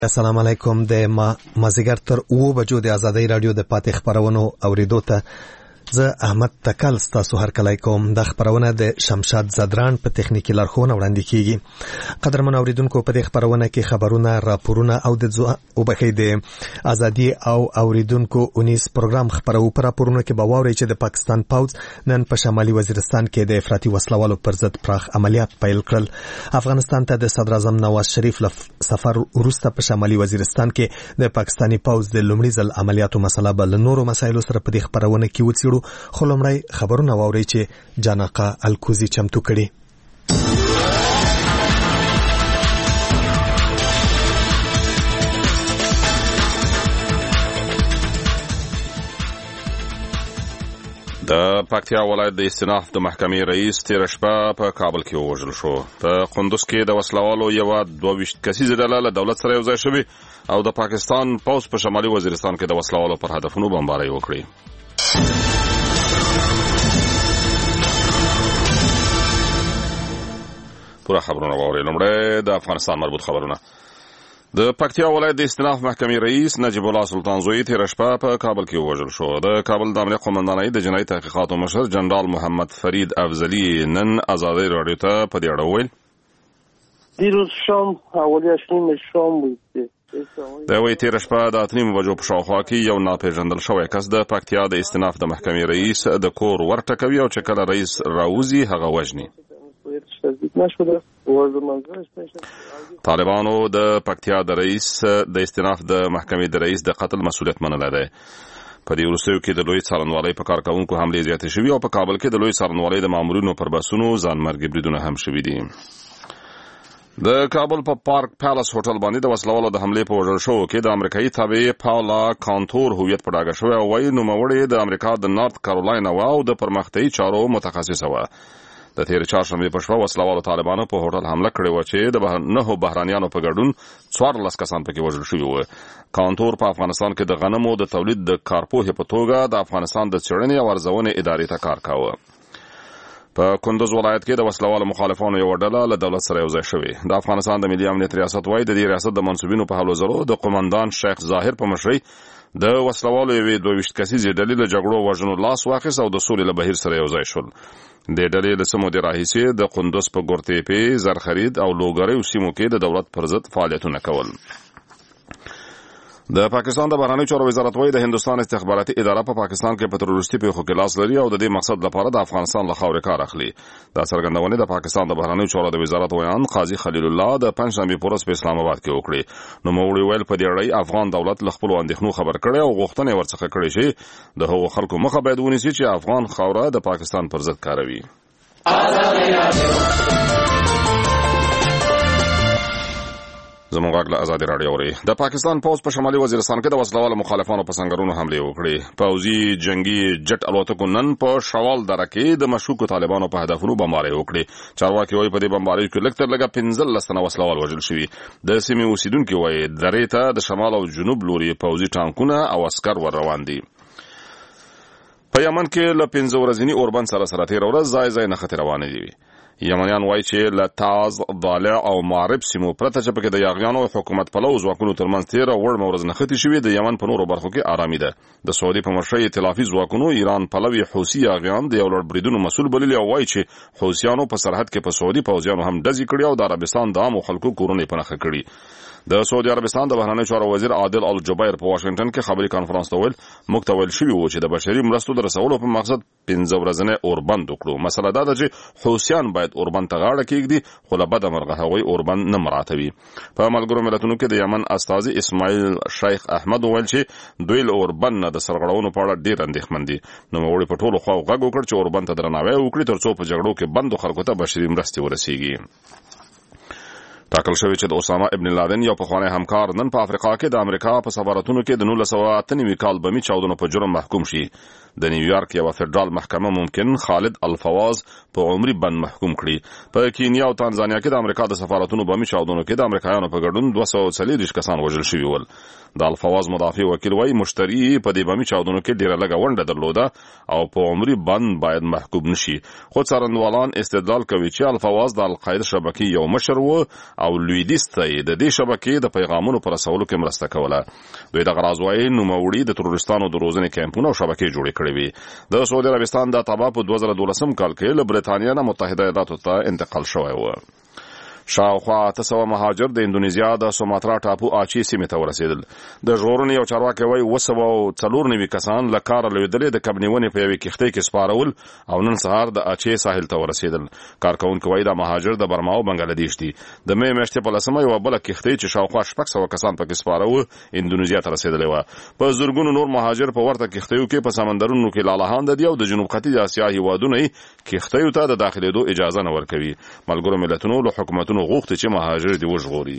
السلام علیکم. د مازیګر تر 9 بجو د ازادۍ رادیو د پاتې خبرونو اوریدو ته زه احمد تکل ستاسو هرکلی کوم. د خبرونه د شمشاد زدران په تخنیکی لارښوونه وړاندې کیږي. قدرمن اوریدونکو، په دې خبرونه کې خبرونه، راپورونه او د ازادي او اوریدونکو 19 پروګرام خبرو. پر راپورونه کې به واورئ چې د پاکستان پوځ نن په شمالي وزیرستان کې د افراطي وسلوالو پر ضد پراخ عملیات پیل کړل. افغانستان ته د صدر اعظم نواز شریف سفر وروسته په شمالي وزیرستان کې د پاکستاني پوځ د لومړي ځل عملیاتو مسله بل نورو مسایلو سره په دې خبرونه کې وڅېړو. خو لومړی خبرونه واورئ چې جانقه الکوزي چمتو کړي. د پکتیا ولایت د استیناف د محکمې رئیس تېره شپه په کابل کې ووژل شو. په قندوز کې د وسلوالو یوه 22 کسیزه ډله له دولت سره یوځای شوې او د پاکستان پوځ په شمالي وزیرستان کې د وسلوالو پر هدفونو بمبارۍ وکړې. پوره خبرونه واورئ. لومړی د افغانستان مربوط خبرونه. د پکتیا ولایت د استیناف محکمې رئیس نجیب الله سلطان زوی تېره شپه په کابل کې ووژل شو. د کابل د امنیت قومندانۍ د جنایي تحقیقاتو مشر جنرال محمد فرید افضلي نن ازادۍ راډیو ته په دې اړه وویل: دیروز شام حوالی 8 شام بود. د وی تېره شپه د 8 بجو په شاوخوا کې یو ناپېژندل شوی کس د پکتیا د استیناف د محکمې رئیس د کور ورټکوي او چې کله رئیس راوځي هغه وژني. طالبانو د پکتیا د رئیس د استیناف د محکمې د رئیس د قتل مسؤلیت منلی دی. په دې وروستیو کې د لوی څارنوالۍ په کارکوونکو حملې زیاتې شوي او په کابل کې د لوی څارنوالۍ د مامورینو پر بسونو ځانمرګي بریدونه هم شوي دي. د کابل په پارک پیلس هوټل باندې د وسلوالو د حملې په وژل شوو کې د امریکایي تابعې پاولا کانتور هویت په ډاګه شوی او وایي نوموړې د امریکا د نارت کارولاینا وه او د پرمختیایي چارو متخصصه وه. د تېرې چهارشنبې په شپه وسلوالو طالبانو په هوټل حمله کړې وه چې د 9 بهرانیانو په ګډون 14 کسان پکې وژل شوي وو. کانتور په افغانستان کې د غنمو د تولید د کارپوهې په توګه د افغانستان د څېړنې او ارزونې ادارې ته کار کاوه. په کندوز ولایت کې د وسلوالو مخالفانو یوه ډله له دولت سره یوځای شوې. د افغانستان د ملي امنیت ریاست وایي د دې ریاست د منصوبینو په هلو ځلو د قومندان شیخ ظاهر په مشرۍ د وسلوالو یوې 22 کسیزې ډلې له جګړو وژنو لاس واخیست او د سولې له بهیر سره یوځای شول. د ډلې له څه مودې راهیسې د قندوز په ګورتیپې، زرخرید او لوګریو سیمو کې د دولت پر ضد فعالیتونه کول. د پاکستان د بهرنیو چارو وزارت وایي د هندوستان استخباراتي اداره په پاکستان کې په تروریستي پیښو کې لاس لري او د دې مقصد لپاره د افغانستان له خاورې کار اخلي. دا څرګندونې د پاکستان د بهرنیو چارو د وزارت ویان قاضي خلیل الله د پنجشنبې په ورځ په اسلام آباد کې وکړې. نوموړي ویل په دې اړه افغان دولت له خپلو اندېښنو خبر کړی او غوښتنې ورڅخه کړې چې د هغو خلکو مخه باید ونیسي چې افغان خاوره د پاکستان پر ضد کاروي. زموږ غږ له ازادي راډیو اورئ. د پاکستان پوځ په شمالي وزیرستان کې د وسلوالو مخالفانو په سنګرونو حملې وکړې. پوځي جنگي جټ الوتکو نن په شوال دره کې د مشکوکو طالبانو په هدفونو بمبارۍ وکړې. چارواکي وایي په دې بمباریو کې لږ تر لږه 15 تنه وسلوال وژل شوي. د سیمې اوسیدونکي وایي درې ته د شمال او جنوب لوري پوځي ټانکونه او عسکر ور روان دي. په یمن کې له 15 ورځني اوربند سره تېره ورځ ځای نښتې روانې دي. یمنیان وایي چې له تاز، ضالع او معرب سیمو پرته چې پکې د یاغیانو حکومت پلو ځواکونو ترمنځ تېره وړمه ورځ نښتې شوې، د یمن په نورو برخو کې آرامي ده. د سعودي په مشرۍ ائتلافي ځواکونو ایران پلوي حوثي یاغیان د یو لړ بریدونو مسؤل بللي او وایي چې حوثیانو په سرحد کې په سعودي پوځیانو هم ډزې کړي او د عربستان د عامو خلکو کورونه په نښه کړي. د سعودي عربستان د بهرنیو چارو وزیر عادل الجبیر په واشنگټن کې خبري کانفرنس ته ویل موږ ته ویل شوي وو چې د بشري مرستو د رسولو په مقصد 15 ورځنی اوربند وکړو. مسله دا ده چې حوثیان باید اوربند ته غاړه کېږدي خو له بده مرغه هغوی اوربند نه مراعاتوي. په ملګرو ملتونو کې د یمن استازي اسماعیل شیخ احمد وویل چې دوی له اوربند نه د سرغړونو په اړه ډېر اندېښمن دي. نوموړي په ټولو خواو غږ وکړ چې اوربند ته درناوی وکړي تر څو په جګړو کې بندو خلکو ته بشري مرستې ورسیږي. ټاکل شوی چې د اسامه ابن لادن یو پخوانی همکار نن په افریقا کې د امریکا په سفارتونو کې د 1998 کال بمي چاودنو په جرم محکوم شي. د نیویارک یو فدرال محکمه ممکن خالد الفواز په عمري بند محکوم کړي. په کینیا او تانزانیا کې د امریکا د سفارتونو بمي چاودنو کې د امریکایانو په ګډون 240 کسان وژل شوي ول. د الفواز مدافع وکیل وايي مشتری په دې بمي چاودنو کې ډیره لږه ونډه درلوده او په عمري بند باید محکوم نشي. خو څارنوالان استدلال کوي چې الفواز د القاعده شبکې یو مشر و او لویدیځ ته د دې شبکې د پیغامونو پر رسولو کې مرسته کوله. دوی د غراض وايي نوموړي د تروریستانو د روزنې کیمپونو او شبکې جوړې کړې وي. د سعودي عربستان د تبا په 2012 کال کې له برېټانیا نه متحده ایالاتو ته انتقال شوی و. شاوخوا 800 مهاجر د اندونیزیا د سوماترا ټاپو آچي سیمې ته ورسېدل. د ژغورنې یو چارواکي وايي 294 کسان له کاره لوېدلې د کبنیونې په یوې کښتۍ کې سپارول او نن سهار د آچي ساحل ته ورسېدل. کارکونکي وايي د مهاجر د برما او بنگلادیش دي. د مې میاشتې په 10 یوه بله کښتۍ چې شاوخوا 600 کسان پکې سپاره اندونیزیا ته رسېدلې وه. په زرګونو نور مهاجر په ورته کښتیو کې په سمندرونو کې لالهانده دي او د جنوب ختیځ اسیا هیوادونه کښتیو ته د داخلېدو اجازه نه ورکوي. ملګرو ملتونو له حکومتونو غوښتي چې مهاجر دی وژغوري.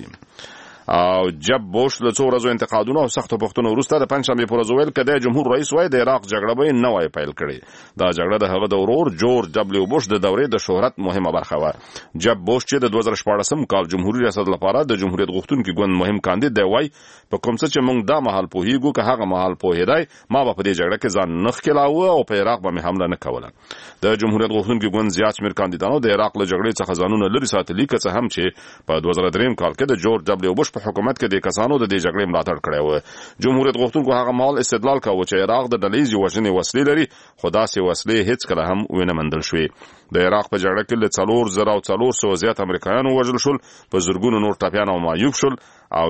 او جب بوش له څو ورځو انتقادونو او سختو پوښتنو وروسته د پنځشنبې پر ورځ ویل کده جمهور رئیس وای د عراق جګړه به نه وای پیل کړي. دا جګړه د هغه د ورور جورج دبلیو بوش د دورې د شهرت مهمه برخه و. جب بوش چې د 2014 کال جمهوریت ریاست لپاره د جمهوریت غوښتونکو ګوند مهم کاندید دی وای په کوم څه چې موږ دا محل پوهیږو که هغه محل پوهیدای ما به په دې جګړه کې ځان نخ کلاوه او په عراق به حمله نه کوله. د جمهوریت غوښتونکو ګوند زیات شمېر کاندیدانو د عراق له جګړې څخه ځانونه لري ساتلي که څه هم چې په 2003 کال کې د جورج دبلیو بوش په حکومت کې د کسانو د دې جګړې ملاتړ کړی و. جمهوریت غوښتونکو هغه مهال استدلال کاوه چې عراق د ډلهیزې وژنې وسلې لري خو داسې وسلې هیڅکله هم ونه موندل شوې. د عراق په جګړه کې له 4,400 زیات امریکایانو وژل شول، په زرګونو نور ټپیان او معیوب شول او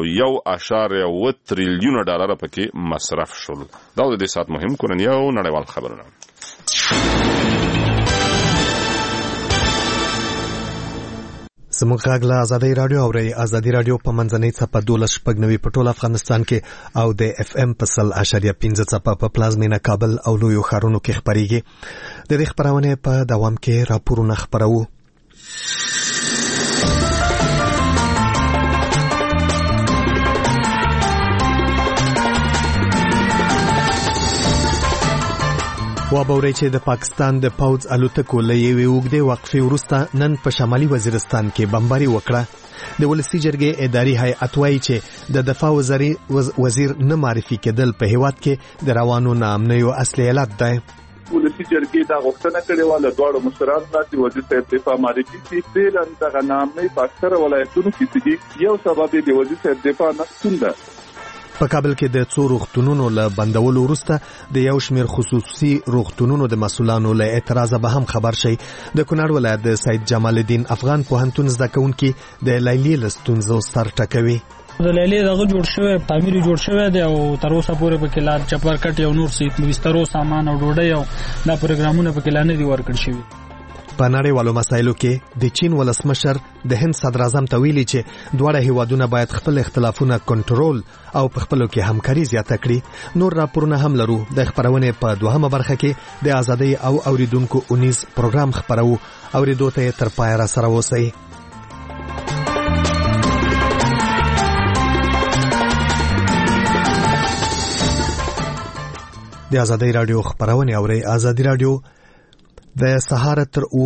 1.7 تریلیون ډالر پکې مصرف شول. دا د دې سات مهم کورنی او نړیوال خبرونه. زموږ غږ له ازادۍ راډیو اورئ. ازادۍ راډیو په منځنۍ څپه 12.9 په ټول افغانستان کې او د اف ام په 100.5 څپه په پلازمینه کابل او لویو ښارونو کې خپریږي. د دې خپرونې په دوام کې راپورونه خپروو. وابورئ چې د پاکستان د پوځ الوتکو له یوې اوږدې وقفې وروسته نن په شمالي وزیرستان کې بمباري وکړه. د ولسي جرګې اداري هیئت وایي چې د دفاع وزیر نه معرفي کېدل په هیواد کې د روانو ناامنیو اصلي علت دی. ولسي جرګې دا غوښتنه کړې وه له دواړو مشرانو نه چې وزیر صاحب دفاع معرفي شي. فعلا دغه ناامنۍ په اکثره ولایتونو کې دي. یو سبب یې د وزیر صاحب دفاع نشتون ده. په کابل کې د څو روغتونونو له بندولو وروسته د یو شمېر خصوصي روغتونونو د مسؤلانو له اعتراضه به هم خبر شي. د کونړ ولایت د سید جمال الدین افغان پوهنتون زده کوونکي د لیلیې له ستونزو سر ټکوي. د لیلیې دغه جوړ شوی تعمیر جوړ شوی دی او تر اوسه پورې پکې لا چپرکټ یو نور څه بسترو سامان او ډوډۍ او دا پروګرامونه پکې لا نه دي ورکړل شوي. په نړیوالو مسایلو کې د چین ولسمشر د هند صدر اعظم ته ویلي چې دواړه هیوادونه باید خپل اختلافونه کنټرول او په خپلو کې همکاري زیاته کړي. نور راپورونه هم لرو. د خبرونې په دوهمه برخه کې د ازادۍ او اوریدونکو اونیز پروګرام خبرو. اوریدو ته تر پای را سره اوسئ. د ازادۍ راډیو خبرونه اورئ. ازادۍ راډیو د سهار تر او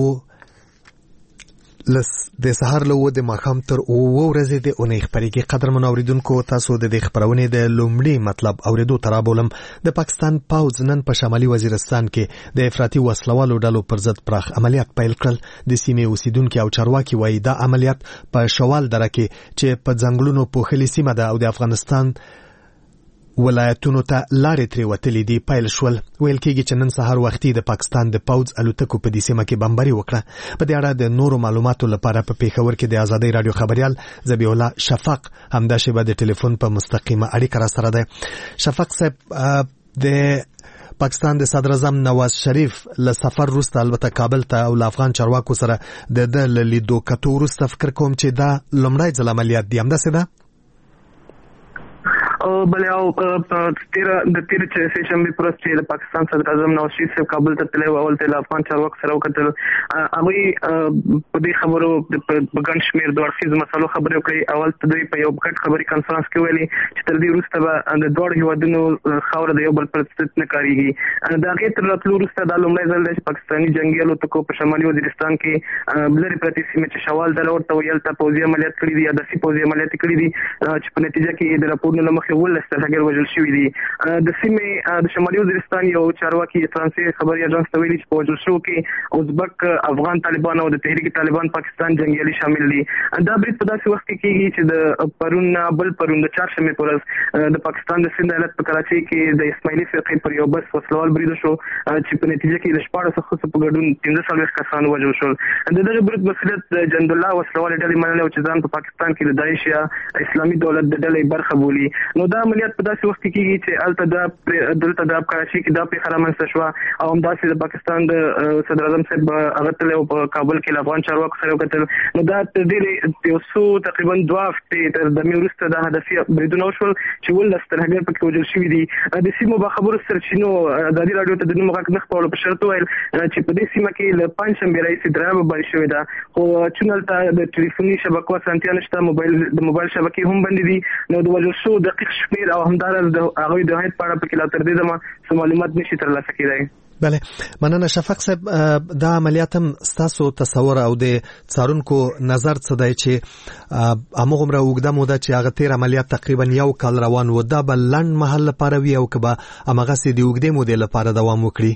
د سهار له و د ماښام تر او ورځې د اونۍ خبرېږي. قدرمن اوریدونکو، تاسو د دې خبرونې د لومړي مطلب اوریدو ته رابولم. د پاکستان پوځ نن په شمالي وزیرستان کې د افراطي وسلوالو ډلو پر ضد پراخ عملیات پیل کړل. د سیمې اوسیدونکو او چارواکي وایي دا عملیات په شوال دره کې چې په ځنګلونو پوښلې سیمه ده او د افغانستان ولایتونو ته لارې ترې وتلې دي پیل شول. ویل کېږي چې نن سهار وختي د پاکستان د پوځ الوتکو په دې سیمه کې بمباري وکړه. په دې اړه د نورو معلوماتو لپاره په پیښور کې د ازادۍ راډیو خبريال ذبیح الله شفق همدا شیبه د ټلیفون په مستقیمه اړیکه را سره ده. شفق صاحب، د پاکستان د صدر اعظم نواز شریف له سفر وروسته البته کابل ته او افغان چارواکو سره د لیدو کتو وروسته فکر کوم چې دا لومړی ځل عملیات دی، همداسې ده؟ بل او د تیر چې شنبه پر ورځ د پاکستان صدر اعظم نواز شریف صاحب کابل ته تللی او ولته افغان چارواکو سره وکتل هغه په دې خبرو په ګڼ شمېر د اړخیزو مسالو خبرې وکړې. اول ته دوی په یو ګډ خبري کانفرنس کې ویلي چې تر دې وروسته به د دواړو هیوادونو خاوره د یو بل پر ضد نه کارېږي. د هغې تر راتلو وروسته دا لومړی ځل دی چې پاکستاني جنګي الوتکو په شمالي وزیرستان کې لرې پرتې سیمې چې شوال ډله ورته ویل ته پوځي عملیات کړي دي یا داسې پوځي عملیات کړي دي چې په نتیجه کې د راپورونو له مخې 19 ترهګر وژل شوي دي. د سیمې د شمالي وزیرستان یو چارواکي فرانسې خبري اژانس ته ویلي چې په وژل شوو کې ازبک افغان طالبان او د تحریک طالبان پاکستان جنګیالي شامل دي. دا برید په داسې وخت کې کېږي چې د پرون د چهارشنبې په ورځ د پاکستان د سند ایالت په کراچۍ کې د اسماعیلي فرقې پر یو بس وسلوال برید شو چې په نتیجه کې د 14 ښځو په ګډون 15 کسان وژل شول. د دغه برید مسؤلیت د جند الله وسلوال ډلې منلې او چې ځان په پاکستان کې د داعش یا اسلامي دولت د ډلې برخه بولي. نو دا عملیات په داسې وخت کې کېږي چې دلته د کراچۍ کې دا پیښه رامنځته شوه او همداسې د پاکستان د صدر اعظم صاحب هغه تللی او په کابل کې له افغان چارواکو سره وکتل. نو دا تر ډېرې یو څو تقریبا 2 هفتې تر دمې وروسته دا هدفي بریدونه وشول چې 19 ترهګر پکې وژل شوي دي. د سیمو باخبرو سرچینو ازادي راډیو ته د نوم غږ نه خپرولو په شرط وویل چې په دې سیمه کې له پنجشنبې راهیسې درېیمه باري شوې ده خو چون هلته د ټلیفوني شبکو اسانتیا نشته، د موبایل شبکې هم بندې دي. نو د وژل شوو دقیق شمېر او همداراز د هغوی د هیات په اړه پکې لا تر دې دمه څه معلومات نشي ترلاسه کېدی. بله مننه شفق صاحب. دا عملیات هم ستاسو تصور او د څارونکو نظر څه دی چې همغومره اوږده موده چې هغه تیر عملیات تقریبا 1 کال روان و دا به لنډ مهال لپاره وي او که به همغسې د اوږدې مودې لپاره دوام وکړي؟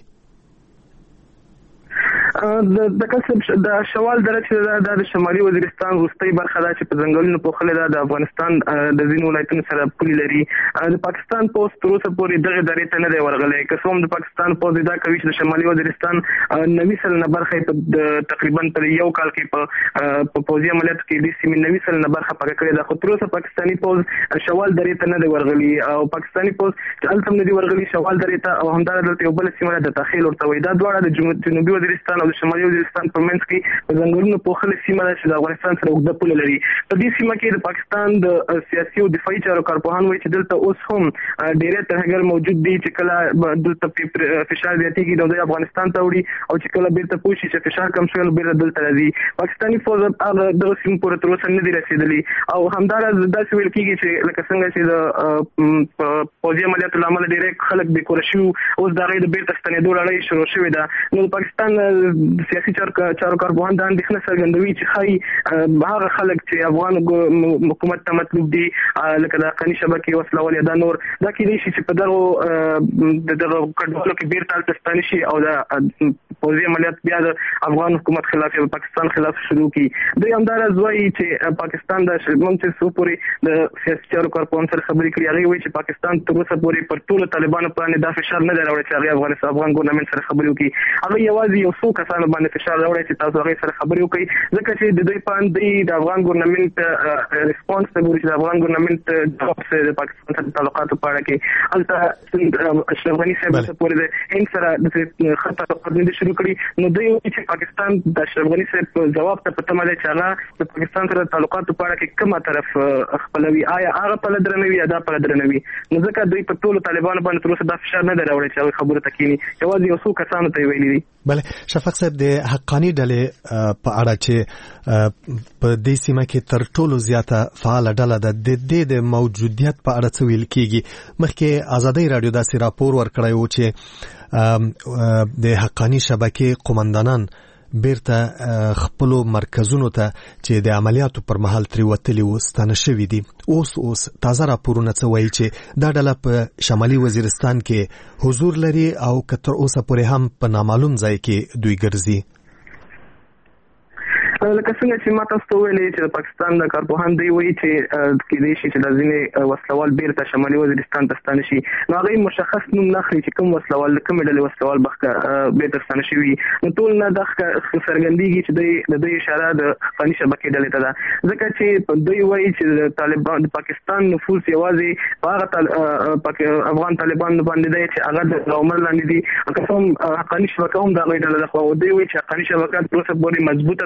د کسب د شوال دره چې د شمالي وزیرستان وروستۍ برخه ده چې په ځنګلونو پوښلې ده د افغانستان د ځینو ولایتونو سره پولې لري. د پاکستان پوځ تر اوسه پورې دغه درې ته نه دی ورغلی. که څه هم د پاکستان پوځ دا کوي چې د شمالي وزیرستان 90 سلنه برخه په تقریبا پر 1 کال کې په پوځي عملیاتو کې د سیمې 90 سلنه برخه پکې کړې ده خو تر اوسه پاکستاني پوځ شوال درې ته نه دی ورغلی او پاکستاني پوځ چې هلته هم نه دی ورغلی شوال درې ته او همدارس دلته یو بله سیمه ده د تخیل ورته وایي. دا دواړه د جنوبي وزیرستان او د شمالي وزیرستان په منځ کې په ځنګلونو پوښلې سیمه ده چې د افغانستان سره اوږده پوله لري. په دې سیمه کې د پاکستان د سیاسي او دفاعي چارو کارپوهان وایي چې دلته اوس هم ډېری ترهګر موجود دي چې کله دلته فشار زیاتېږي نو دوی افغانستان ته وړي او چې کله بیرته پوه شي چې فشار کم شوی نو بیرته دلته راځي. پاکستاني پوځ هغه دغه سیمو پورې تر اوسه نه دي رسېدلي او همداراز داسې ویل کېږي چې لکه څنګه چې د پوځي عملیاتو له امله ډېری خلک بېکوره شوي اوس د هغې د بیرته ستنېدو لړۍ شروع شوې ده. نو د پاکستان سیاسي چارو کارپوهان دا اندېښنه څرګندوي چې ښایي هغه خلک چې افغان حکومت ته مطلوب دي لکه د حقاني شبکې وسلوال یا دا نور دا کېدای شي چې په دغه کډوالو کې بیرته هلته ستانه شي او د پوځي عملیات بیا د افغان حکومت خلاف یا پاکستان خلاف شروع کړي. دوی همداراز وایي چې پاکستان د موږ چې څو پورې د سیاسي چارو کارپوهان سره خبرې کړي هغوی وایي چې پاکستان تر اوسه پورې پر ټولو طالبانو باندې دا فشار نه دی راوړی چې هغوی افغان ګورنمنټ سره خبرې وکړي. هغوی یوازې یو څو کسانو باندې فشار راوړی چې تاسو هغوی سره خبرې وکړئ ځکه چې د دوی په اند د افغان ګورنمنټ ریسپانس ته ګوري چې د افغان ګورنمنټ جواب سره د پاکستان سره تعلقاتو په اړه کې هلته اشرف غني صاحب سره پورې د هند سره د ښه تعلقات نه دي شروع کړي. نو دوی وایي چې پاکستان د اشرف غني صاحب ځواب ته په تمه دی چې هغه د پاکستان سره تعلقاتو په اړه کې کومه طرف خپلوي آیا هغه پله درنوي یا دا پله درنوي. نو ځکه دوی په ټولو طالبانو باندې تر اوسه دا فشار نه دی راوړی چې هغوی خبرو ته کښېني یوازې یو څو کسانو ته یې ویلي دي. بله شفق صاحب د حقاني ډلې په اړه چې په دې سیمه کې تر ټولو زیاته فعاله ډله ده د دې د موجودیت په اړه څه ویل کېږي؟ مخکې ازادۍ راډیو داسې راپور ورکړی و چې د حقاني شبکې قومندانان بیرته خپلو مرکزونو ته چې د عملیاتو پر مهال ترې وتلي و ستانه شوي دي. اوس تازه راپورونه څه وایي چې دا ډله په شمالي وزیرستان کې حضور لري او که تر اوسه پورې هم په نامعلوم ځای کې دوی ګرځي. لکه څنګه چې ما تاسو ته ویلې چې د پاکستان د کارپوهان دوی وایي چې کېدای شي چې د ځینې وسلوال بیرته شمالي وزیرستان ته ستانه شي. نو هغوی مشخص نوم نه اخلي چې کوم وسلوال د کومې ډلې وسلوال بیرته ستانه شوي. نو ټول نه دا څرګندېږي چې د دوی اشاره د حقاني شبکې ډلې ته ده ځکه چې دوی وایي چې د طالبان د پاکستان نفوذ یوازې په هغه افغان طالبانو باندې دی چې هغه د عمر لاندې دي. که څه هم حقاني شبکه هم د هغوی ډله ده خو دوی وایي چې حقاني شبکه تر اوسه پورې مضبوطه ده پیاوړې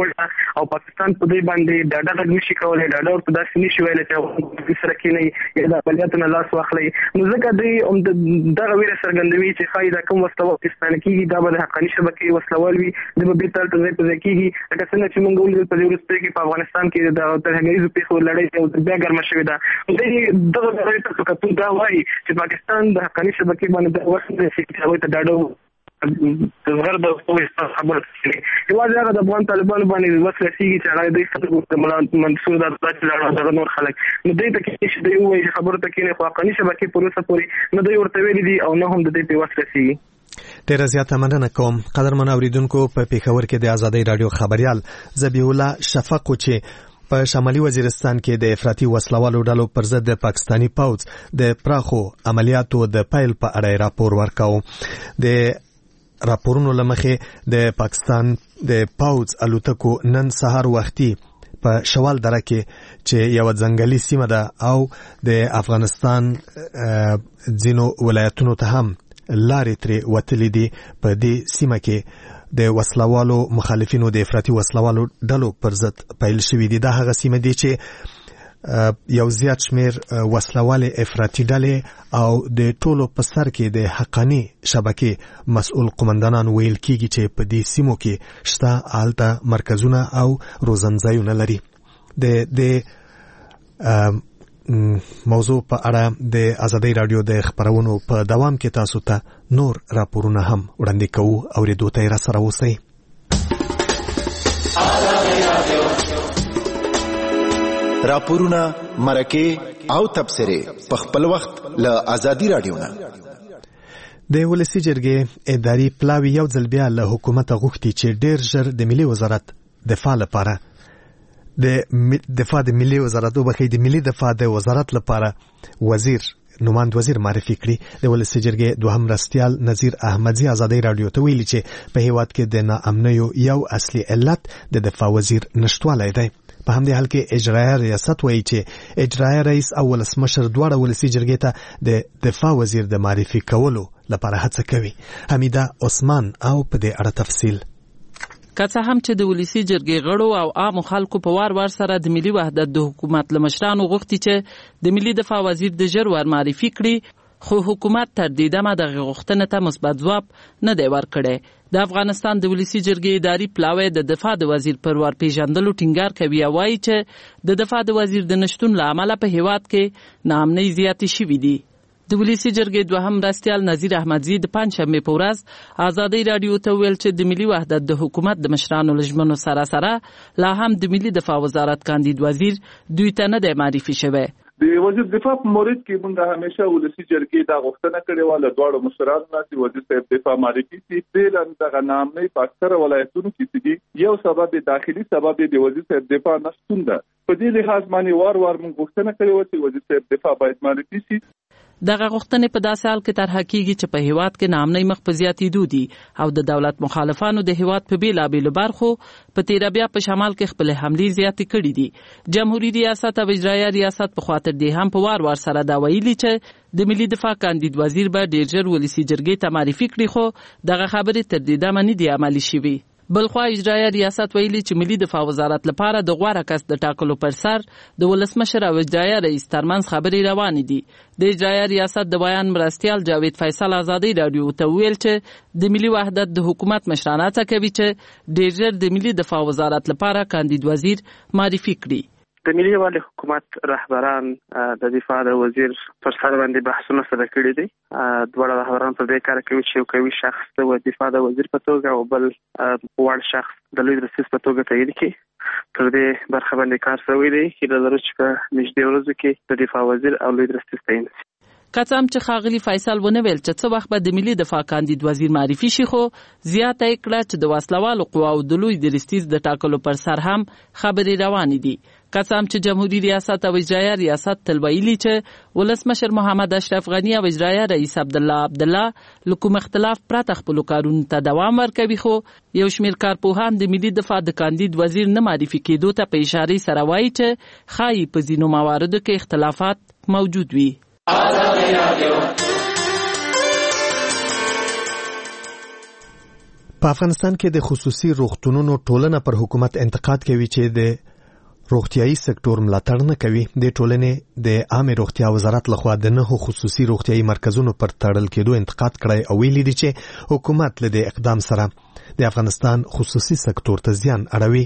شوې او پاکستان په دې باندې ډاډه غږ نشي کولای، ډاډه ورته داسې نشي ویلی چې سره کېنئ یا د عملیاتو نه لاس واخلئ. نو ځکه دوی دغه ویره څرګندوي چې ښایي دا کوم وسله پاکستان کېږي دا به د حقاني شبکې وسلوال وي، دوی به بېرته هلته ځای په ځای کېږي. لکه څنګه چې موږ ولیدل په دې وروستیو کې په افغانستان کې د ترهګریزو پیښو لړۍ بیا ګرمه شوې ده. دوی دغه لړۍ ته په کتو دا وایي چې پاکستان د حقاني شبکې باندې د وخت نه شي چې هغوی ته ډاډه غرب خبره کوي. یوازې هغه د افغان طالبانو باندې وسله سیږي چې هغه دوی څخه مولا منصور د دغه نور خلک نو دوی ته کې چې دوی وایي چې خبره ته کې نه خو حقاني شبکې پروسه پوري نه دوی ورته ویلي دي او نه هم د دې په وسله سیږي. ډیره زیاته مننه کوم. قدرمن اوریدونکو، په پیښور کې د آزادۍ رادیو خبريال ذبیح الله شفق چې په شمالي وزیرستان کې د افراطي وسلوالو ډلو پر ضد د پاکستانی پوځ د پراخو عملیاتو د پیل په اړه راپور ورکاو. د راپورونو لمخې د پاکستان د پوځ الوتکو نن سهار وختي په شوال دره کې چې یو ځنګلي سیمه ده او د افغانستان ځینو ولایتونو ته هم لارې ترې وتلې دي. په دې سیمه کې د وسلوالو مخالفینو د افراطي وسلوالو ډلو پر ضد پیل شوې دي. دا هغه سیمه دي چې یو زیات شمیر وسلوال افراطي ډلې او د ټولو په سر کې د حقاني شبکې مسؤل قومندانان ویل کیږي چې په دې سیمو کې شته هلته مرکزونه او روزنځایونه لري. د موضوع په اړه د آزادۍ رادیو د خبرونو په دوام کې تاسو ته نور راپورونه هم وړاندې کوو. اورېدو ته را سره اوسئ. راپورونه، مرکې او تبصرې په خپل وخت له آزادۍ رادیو نه. د ولسی جرګې اداري پلاوی یو ځل بیا له حکومت غوښتي چې ډېر ژر د ملي وزارت دفاع لپاره د ملي وزارت د ملي دفاع د وزارت لپاره نوماند وزیر معرفي کړي. د ولسی جرګې دوهم مرستیال نذیر احمدزي آزادۍ رادیو ته ویلي چې په هیواد کې د ناامنیو یو اصلي علت د دفاع وزیر نشټوالی دی. په همدې حال کې اجرایه ریاست وایي چې اجرایه رئیس او ولسمشر دواړه ولسی جرګې ته د دفاع وزیر د معرفي کولو لپاره هڅه کوي. حمیده عثمان او په دې اړه تفصیل. که څه هم چې د ولسی جرګې غړو او عامو خلکو په وار سره د ملي وحدت د حکومت له مشرانو غوښتي چې د ملي دفاع وزیر د ژر ور معرفي کړي، خو حکومت تر دې دمه دغه غوښتنې ته مثبت ځواب نه دی ورکړی. د افغانستان د ولسی جرګې اداري پلاوی د دفاع د وزیر پر ور پیژندلو ټینګار کوي او وایي چې د دفاع د وزیر د نشتون له امله په هیواد کې ناامنۍ زیاتې شوې دي. د ولسی جرګې دوهم مرستیال نذیر احمدزي د پنځشنبې په ورځ آزادۍ رادیو ته ویل چې د ملي وحدت د حکومت د مشرانو له ژمنو سره لا هم د ملي دفاع وزارت کاندید وزیر دوی ته نه دی معرفي شوی. د وزیر دفاع په مورد کې موږ همیشه ولسی جرګې دا غوښتنه کړې و له دواړو مشرانو نه چې وزیر صاحب دفاع معرفي شي. فعلا دغه ناامنۍ په اکثره ولایتونو کې دي. یو سبب داخلي سبب د وزیر صاحب دفاع نشتون ده. په دې لحاظ باندې وار موږ غوښتنه کړې و چې وزیر صاحب دفاع باید معرفي شي. دغه غوښتنې په داسې حال کې طرحه کیږي چې په هیواد کې ناامنۍ مخ په زیاتېدو دي او د دولت مخالفانو د هیواد په بیلابیلو برخو په تیره بیا په شمال کې خپل حملې زیاتې کړې دي. جمهوریت ریاست او اجرایه ریاست په خاطر دی هم په وار سره دا ویلي چې د ملي دفاع کاندید وزیر به ډېر ژر ولسی جرګې ته معرفي کړي، خو دغه خبرې تر دې دمه نه دي عملي شوي. بلخوا اجرایه ریاست ویلي چې ملي دفاع وزارت لپاره د غوره کس د ټاکلو پر سر د ولسمشر او اجرایه رئیس ترمنځ خبرې روانې دي. د اجرایه ریاست د بیان مرستیال جاوید فیصل آزادۍ رادیو ته ویل چې د ملي وحدت د حکومت مشرانه څه کوي چې ډېر ژر د ملي دفاع وزارت لپاره کاندید وزیر معرفي کړي. د ملي یووالي حکومت رهبران د دفاع د وزیر پر سر باندې بحثونه سره کړي دي. دواړه رهبران په دې کار کوي چې یو قوي شخص د دفاع د وزیر په توګه او بل وړ شخص د لوی رئیس په توګه تعیین کړي. تر دې برخه باندې کار شوی دی. هیله لرو چې په نږدې ورځو کې د دفاع وزیر او لوی رئیس تعیین شي. کڅم چې خاغلی فیصل ونه ویل چې څه وخت به د ملي دفاع کاندید وزیر معرفي شي، خو زیاته کړه چې د وسلوالو قواو د لوی درستیز د ټاکلو پر سر هم خبرې روانې دي. کڅم چې جمهوریت ریاست او اجرایه ریاست تل ویلي چې ولسمشر محمد اشرف غنی او اجرایه رئیس عبدالله لکوم اختلاف پرته خپل کارونو ته دوام ورکوي، خو یو شمېر کارپوهان د ملي دفاع د کاندید وزیر نه معرفي کېدو ته په اشاره سره وایي چې ښایي په ځینو مواردو کې اختلافات موجود وي. په افغانستان کې د خصوصي روغتونونو ټولنه پر حکومت انتقاد کوي چې د روغتيایي سکتور ملاتړ نه کوي. د ټولنې د عامه روغتیا وزارت لخوا د 9 خصوصي روغتيایي مرکزونو پر تړل کېدو انتقاد کړی او ویلي دي چې حکومت له دې اقدام سره د افغانستان خصوصي سکتور ته زیان اړوي.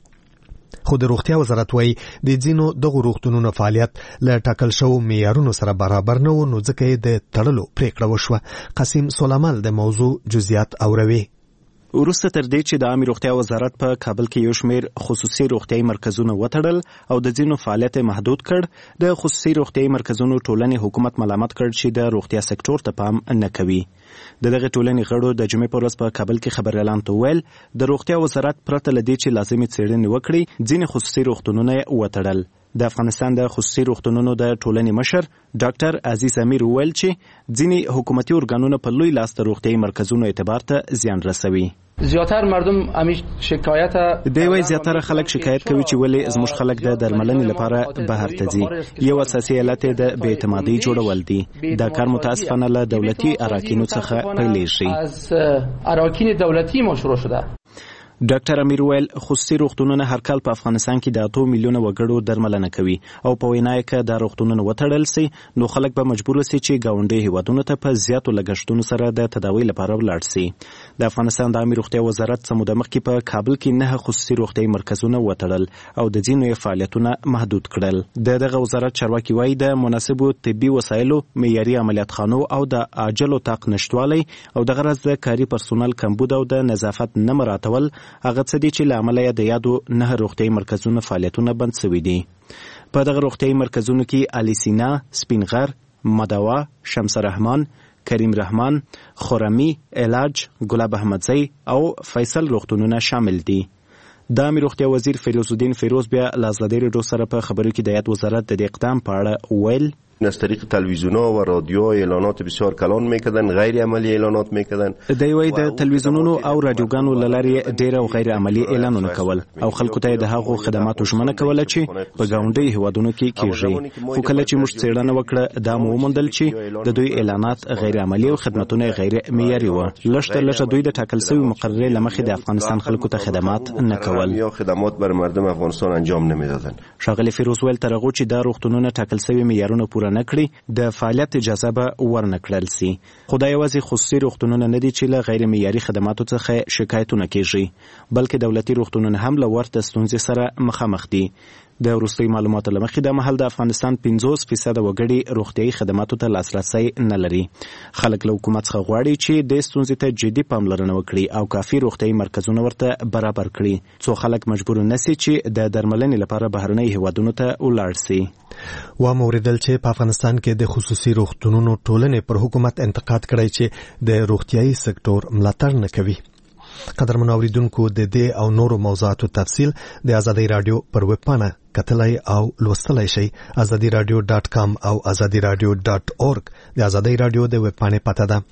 خو د روغتیا وزارت وايي د ځینو دغو روغتونونو فعالیت له ټاکل شوو معیارونو سره برابر نه و، نو ځکه یې د تړلو پریکړه وشوه. قاسم سلیمان د موضوع جزئیات اوروي. وروسته تر دې چې د عامه روغتیا وزارت په کابل کې یو شمېر خصوصي روغتیايي مرکزونه وتړل او د ځینو فعالیت محدود کړ، د خصوصي روغتیايي مرکزونو ټولنې حکومت ملامت کړ چې د روغتیا سکتور ته پام نه کوي. دغه ټولنې غړو د جمعې په ورځ په کابل کې خبر اعلان ته ویل د روغتیا وزارت پرته له دې چې لازمي څېړنې وکړي ځینې خصوصي روغتونونه وتړل. د افغانستان د خصوصي روغتونونو د ټولنې مشر ډاکټر عزیز امیر ویل چې ځینې حکومتي ارګانونه په لوی لاس د روغتیايي مرکزونو اعتبار ته زیان رسوي. زیاتر مردم همیش شکایت دوی زیاتره خلک شکایت کوي چې ولې زموږ خلک د درملنې لپاره بهر ته ځي. یو اساسي علت د بې اعتمادۍ جوړول دي. دا کار متاسفانه له دولتي اراکینو څخه پیلېږي. از اراکین دولتی ما شروع شده. ډاکټر امیر ویل خصوصي روغتونونه هر کال په افغانستان کې د 8 میلیونه وګړو درملنه کوي او په وینا یې که د روغتونونو وتړل سي نو خلک به مجبور سي چې ګاونډي هیوادونو ته په زیاتو لګښتونو سره د تداوی لپاره ولاړ سي. د افغانستان د عامه روغتیا وزارت څه موده مخکې په کابل کې 9 خصوصي روغتیايي مرکزونه وتړل او د ځینو یې فعالیتونه محدود کړل. دغه وزارت چارواکي وایي د مناسبو طبي وسایلو، معیاري عملیات خانو او د عاجلو طاق نشټوالی او د غرض د کاري پرسونل کمبود او د نظافت نه مراعاتول هغه څه دي چې له امله یې د یادو 9 روغتیايي مرکزونو فعالیتونه بند شوي دي. په دغه روغتیايي مرکزونو کې علي سینا، سپینغر، مدوا، شمس رحمان، کریم رحمان، خرمی، علاج، ګلاب احمدزی او فیصل روغتونونه شامل دي. د عامه روغتیا وزیر فیروز الدین فیروز بیا له ازادي راډیو سره په خبرو کې د یاد وزارت د اقدام په اړه ویل از طریق تلویزیون‌ها و رادیو اعلانات بسیار کلان میکردن، غیر عملی اعلانات میکردن. دوی د تلویزیونونو او رادیوګانو له لارې ډېر او غیر عملی اعلانونه کول او خلکو ته د هغو خدماتو ژمنه کوله چې په ګاونډي هیوادونو کې کیږي. خو کله چې موږ څېړنه وکړه دا مو وموندل چې د دوی اعلانات غیر عملی او خدماتونه غیر معیاري وو. لږ دوی د ټاکل شوی مقررې له مخې د افغانستان خلکو ته خدمات نه کول یا خدمات بر مردم افغانستان انجام نمیدادن. ښاغلی فیروز ویل تر هغو چې دا روغتونونه ټاکل شوی معیارونه پوره نه کړي د فعالیت اجازه به ورنکړل سي. خو دا یوازې خصوصي روغتونونه نه دي چې له غیر معیاري خدماتو څخه شکایتونه کیږي، بلکې دولتي روغتونونه هم له ورته ستونزې سره مخامخ دي. د وروستیو معلوماتو له مخې د مهال د افغانستان 50% وګړي روغتیايي خدماتو ته لاسرسی نه لري. خلک له حکومت څخه غواړي چې د ستونزې ته جدي پاملرنه وکړي او کافي روغتیايي مرکزونه ورته برابر کړي څو خلک مجبور نه سي چې د درملنې لپاره بهرنۍ هیوادونو ته ولاړ سي. و موریدل چې په افغانستان کې د خصوصي روغتونونو ټولنې پر حکومت انتقاد کړی چې د روغتیايي سکتور ملاتړ نه کوي. قدرمنو اوریدونکو د دې او نورو موضوعاتو تفصیل د ازادي رادیو پر ویب پاڼه کتلای او لوستلای شئ. azadiradio.com او azadiradio.org د ازادي رادیو د ویب پاڼې پته ده.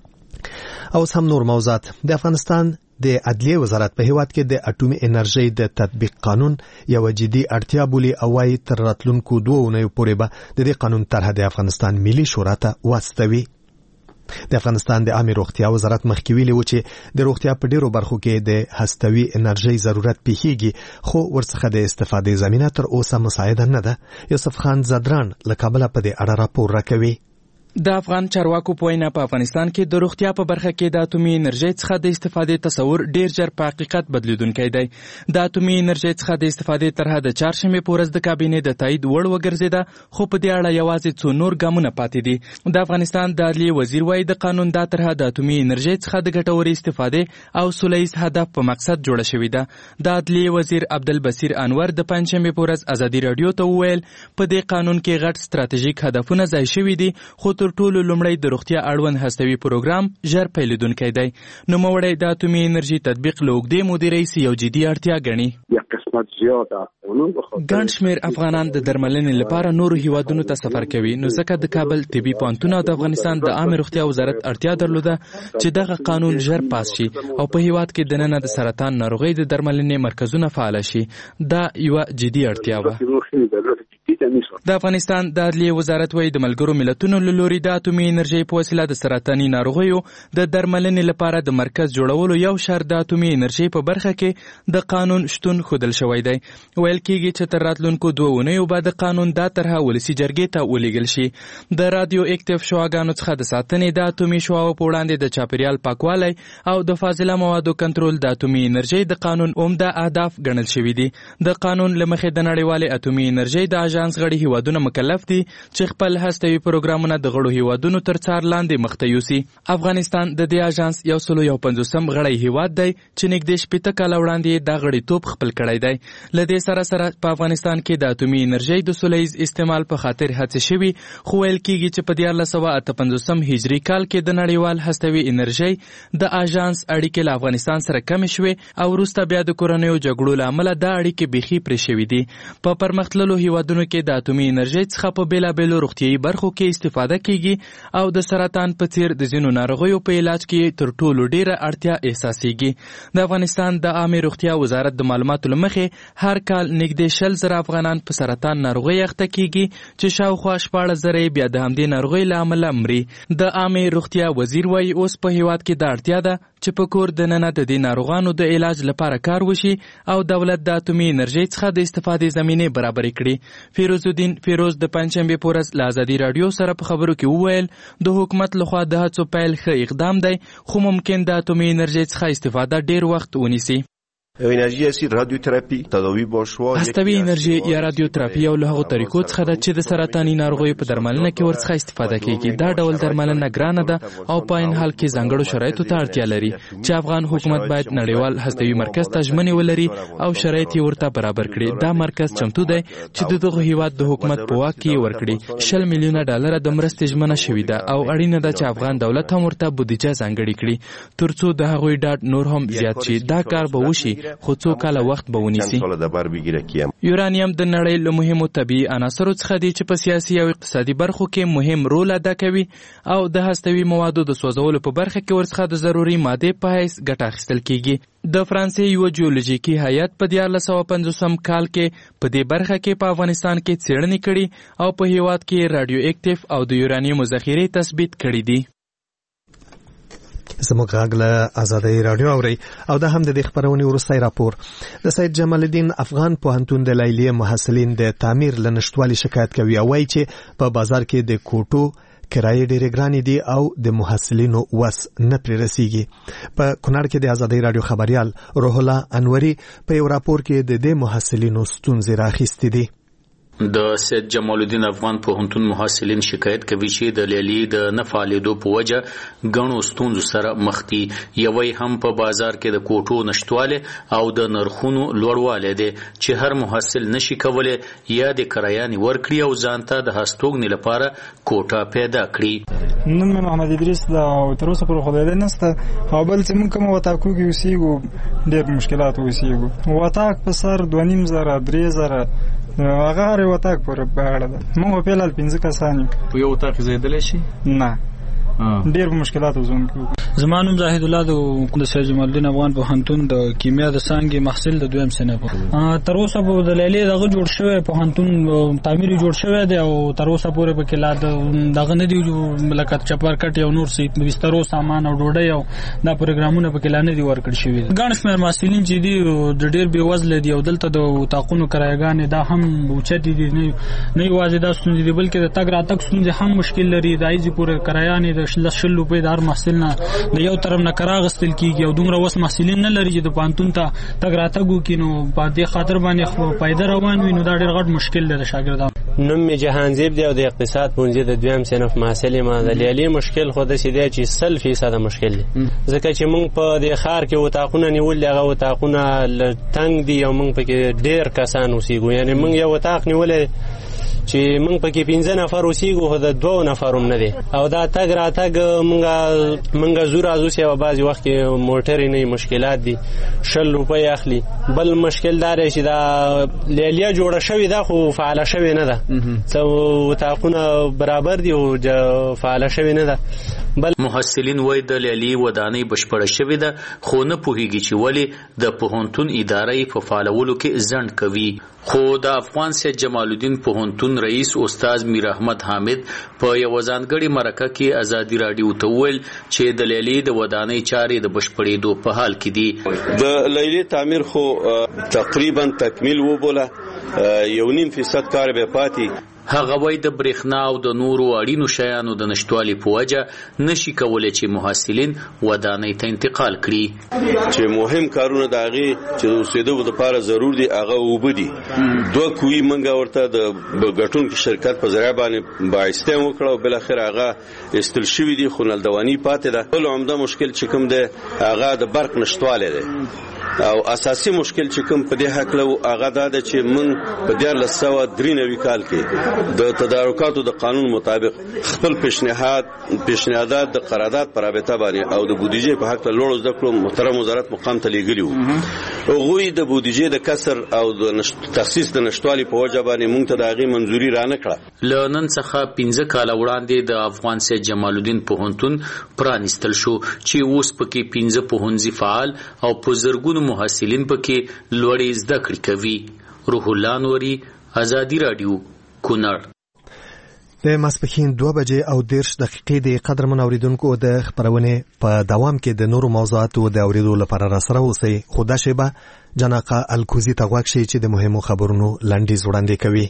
او هم نور موضوعات. د افغانستان د عدلیه وزارت په هیواد کې د اټومي انرژي د تطبیق قانون یو جدي اړتیا بولي او وايي تر راتلونکو 2 اونیو پورې به د دې قانون طرحه د افغانستان ملي شورا ته واستوي. د افغانستان د عامه روغتیا وزارت مخکې ویلي و چې د روغتیا په ډیرو برخو کې د هستوي انرژي ضرورت پیښیږي، خو ورڅخه د استفادې زمينه تر اوسه مساعده نه ده. یوسف خان زدران له کابل په دې اړه راپور راکوي. د افغان چارواکو په وینا په افغانستان کې د روغتیا په برخه کې د اټومي انرژي څخه د استفادې تصور ډیر ژر په حقیقت بدلیدونکی دی. د اټومي انرژي څخه د استفادې طرحه د چهارشنبې په ورځ د کابینې د تایید وړ وګرځیده، خو په دې اړه یوازې څو نور ګامونه پاتې دي. د افغانستان د عدلیې وزیر وایي د قانون دا طرحه د اټومي انرژي څخه د ګټورې استفادې او سولیز هدف په مقصد جوړه شوې ده. د عدلیې وزیر عبدالبصیر انور د پنځشنبې په ورځ ازادي رادیو ته وویل په دې قانون کې غټ ستراتیژیک هدفونه ځای شوي دي، خو تر ټولو لومړی د روغتیا اړوند هستوي پروګرام ژر پیلېدونکی دی. نوموړی د اټومي انرژي تطبیق له اوږدې مودې راهیسې یو جدي اړتیا ګڼي. ګڼ شمېر افغانان د درملنې لپاره نورو هیوادونو ته سفر کوي، نو ځکه د کابل طبي پوهنتون او د افغانستان د عامه روغتیا وزارت اړتیا درلوده چې دغه قانون ژر پاس شي او په هیواد کې دننه د سرطان ناروغۍ د درملنې مرکزونه فعال شي. دا یو جدي اړتیا وه. د افغانستان د عدلیې وزارت وايي د ملګرو ملتونو له لوري د اټومي انرژۍ په وسیله د سرطاني ناروغیو د درملنې لپاره د مرکز جوړولو یو شرط د اټومي انرژۍ په برخه کې د قانون شتون ښودل شوی دی. ویل کېږي چې تر راتلونکو 2 اونیو به د قانون دا طرحه ولسي جرګې ته ولیږل شي. د رادیو اکټیو شواګانو څخه د ساتنې د اټومي شواو په وړاندې د چاپیریال پاکوالی او د فاضله موادو کنټرول د اټومي انرژۍ د قانون عمده اهداف ګڼل شوي دي. د قانون له مخې د نړیوالې اټومي انرژۍ د اژانس غړي هیوادونه مکلف دي چې خپل هستوي پروګرامونه د غړو هیوادونو تر څار لاندې مخته یوسي. افغانستان د دې اژانس 151 غړی هیواد دی چې نږدې 70 کاله وړاندې د غړیتوب خپل کړی دی. له دې سره په افغانستان کې د اټومي انرژۍ د سولیز استعمال په خاطر هڅې شوي، خو ویل کېږي چې په 1958 هجري کال کې د نړیوال هستوي انرژۍ د اژانس اړیکې له افغانستان سره کمې شوې او وروسته بیا د کورنیو جګړو له امله دا اړیکې بیخي پرې شوي دي. په پرمختللو هیوادونو کې د اټومي انرژۍ څخه په بیلابیلو روغتیایي برخو کې استفاده کیږي او د سرطان په څیر د ځینو ناروغیو په علاج کې تر ټولو ډیره اړتیا احساسېږي. د افغانستان د عامه روغتیا وزارت د معلوماتو له مخې هر کال نږدې 100,000 افغانان په سرطان ناروغۍ اخته کیږي چې شاوخوا 14,000 بیا د همدې ناروغۍ له امله مري. د عامه روغتیا وزیر وایي اوس په هیواد کې د اړتیا ده چې په کور دننه د دې ناروغانو د علاج لپاره کار وشي او دولت د اټومي انرژۍ څخه د استفادې زمینې برابرې کړي. فیروز الدین فیروز د پنجشنبې په ورځ له ازادي راډیو سره په خبرو کې وویل د حکومت لخوا د هڅو پیل ښه اقدام دی، خو ممکن د اټومي انرژۍ څخه استفاده ډیر وخت ونیسي. انرژی هستی رادیوتراپی تداوی باشوا هستوي انرژي یا رادیوتراپي یو له هغو طریقو څخه ده چې د سرطاني ناروغیو په درملنه کې ورڅخه استفاده کیږي. دا ډول درملنه ګرانه ده او په عین حال کې ځانګړو شرایطو ته اړتیا لري چې افغان حکومت باید نړیوال هستوي مرکز ته ژمنې ولري او شرایط یې ورته برابر کړي. دا مرکز چمتو دی چې دغه هیواد د حکومت په واک کې ورکړي. 100 میلیونه ډالر د مرستې ژمنه شوې ده او اړینه ده چې افغان دولت هم ورته بودیجه ځانګړې کړي ترڅو د هغوی ډاډ نور هم زیات شي. دا کار به وشي خو څو کاله وخت به ونیسي. یورانیم د نړۍ له مهمو طبیعي عناصرو څخه دی چې په سیاسي او اقتصادي برخو کې مهم رول ادا کوي او د هستوي موادو د سوځولو په برخه کې ورڅخه د ضروري مادې په حیث ګټه اخیستل کیږي. د فرانسې یو جیولوژیکي هیئت په 1950 کال کې په دې برخه کې په افغانستان کې څېړنې کړي او په هیواد کې رادیو اکټیو او د یورانیم ذخیرې تثبیت کړي دي. زموږ غږ له ازادي راډیو اوري او د هم د خبرونې ورستۍ راپور د سید جمال الدین افغان پوهنتون د لیلیې محصلین د تعمیر لنشټوالي شکایت کوي او وايي چې په بازار کې د کوټو کرایې ډېرې ګرانې دي او د محصلینو وس نه پرې رسیږي. په کونړ کې د ازادي راډیو خبريال روح الله انوري په یو راپور کې د دې محصلینو ستونزې راخیستې دي. د سید جمال الدین افغان پوهنتون محصلین شکایت کوي چې د لیلیې د نه فعالیدو په وجه غنو ستونزو سره مخ دي. یوې هم په بازار کې د کوټو نشټواله او د نرخونو لوړواله دي چې هر محصل نشي کولای یا د کرایانې ورکړي او ځانته د هستوګنې لپاره کوټه پیدا کړي. نن محمد ادریس دا تر اوسه پر خدای دې نسته او بل چې موږ کوم وتاکو کې اوسېږو ډېر مشکلات اوسېږو. وتاک په سر 2.5 3,000 هغه هر وتاک پر باړه ده. موږ په لال 15 کسان په یو وتاک زیدل شي نه ډېر مشکلات وزون کې. زمانوم زاهد الله د سید جمال الدین افغان پوهنتون د کیمیا د څانګې محصل د 2م صنف. تر اوسه په د لیلیې دغه جوړ شوی پوهنتون تعمیري جوړ شوی دی او تر اوسه پورې په کې لا دغه نه دی لکه چپرکټ یو نور سي بسترو سامان او ډوډۍ او دا پروګرامونه په کې لا نه دی ورکړ شوی. ګڼ شمېر محصلین چې دي د ډېر بې وزله دي او دلته د اتاقونو کرایه‌ګانې دا هم اوچتې دي. نه یوازې دا ستونزې دي بلکې د تګ راتګ ستونزې هم مشکل لري. د ایزي پورې کرایانې 100 روپۍ د هر محصل نه د یو طرف نه کرا غستل کیږي او دومره وس محصلین نه لري چې د پانتون ته تګ راتګ وکړي. نو په دې خاطر باندې پایده روان وي نو دا ډېر غټ مشکل دی د شاګردانو. نوم می جهانزیب دی او د اقتصاد پونځي د 2م صنف محصل ما د لیلی مشکل خو د سیده چې 100% مشکل دی ځکه چې موږ په د خار کې وتاقونه نیول هغه وتاقونه تنگ دي او موږ پکې ډېر کسان اوسېږو. یعنی موږ یو وتاق نیولې چې موږ پکې 15 نفر اوسېږو خو د 2 نفر هم نه دي او دا تګ راتګ موږ زور ازو سی او بعضی وخت کې موټر نه مشکلات دي 100 روپۍ اخلي. بل مشکل دار چې دا لیلیه جوړه شوې ده خو فعال شوې نه ده. څو وتاقونه برابر دي او فعال شوې نه ده. بل محصلین وای د لیلیې ودانۍ بشپړه شوې ده خو نه پوهیږي چې ولی د پوهنتون ادارې په فعالولو کې ځنډ کوي. خو د افغان سید جمال الدین پوهنتون پوهنتون رئیس استاد میر احمد حامد په یو ځانګړي مرکه کې ازادي رادیو ته ویل چې د لیلې د ودانۍ چارې د بشپړېدو په حال کې دي. د لیلې تعمیر خو تقریبا تکمیل وبوله، 1.5% کار به پاتې. هغه وای د برېښنا او د نورو اړینو شیانو د نشټوالي په وجه نشي کولای چې محصلین ودانۍ ته انتقال کړي. چې مهم کارونه د هغه چې د اوسېدو لپاره ضرور دي هغه وبدي. دوه کوی منګه ورته د غټونکو شرکت په ذریعہ باندې باعثته وکړه او بل اخر هغه استل شوی دي خونلدوانی پاتې ده. بل عمده مشکل چې کوم ده هغه د برق نشټواله ده او اساسي مشکل چې کوم په دې حق له هغه ده چې من په 1993 کال کې د تدارکاتو د قانون مطابق خپل پیشنهادات د قرارداد پر رابطه باندې او د بودیجې په حق له لوړ زده کړو محترم وزارت مقام ته لیږلی وو. هغوی د بودیجې د کسر او د تخصیص د نشټوالي په وجه باندې موږ ته د هغې منظوري رانه کړه. له نن څخه 15 کاله وړاندې د افغان سید جمال الدین پوهنتون پرانیستل شو چې اوس پکې 15 پوهنځي فعال او په زرګونو محصلین پکې لوړې زده کړې کوي. روح الله نوري، ازادي رادیو، کونړ. د ماسپښین 2:10 د قدرمن اوریدونکو د خبرونې په دوام کې د نورو موضوعاتو د اوریدو لپاره را سره اوسئ. خو دا شیبه جناقه الکوزي ته غوږ شئ چې د مهمو خبرونو لنډیز وړاندې کوي.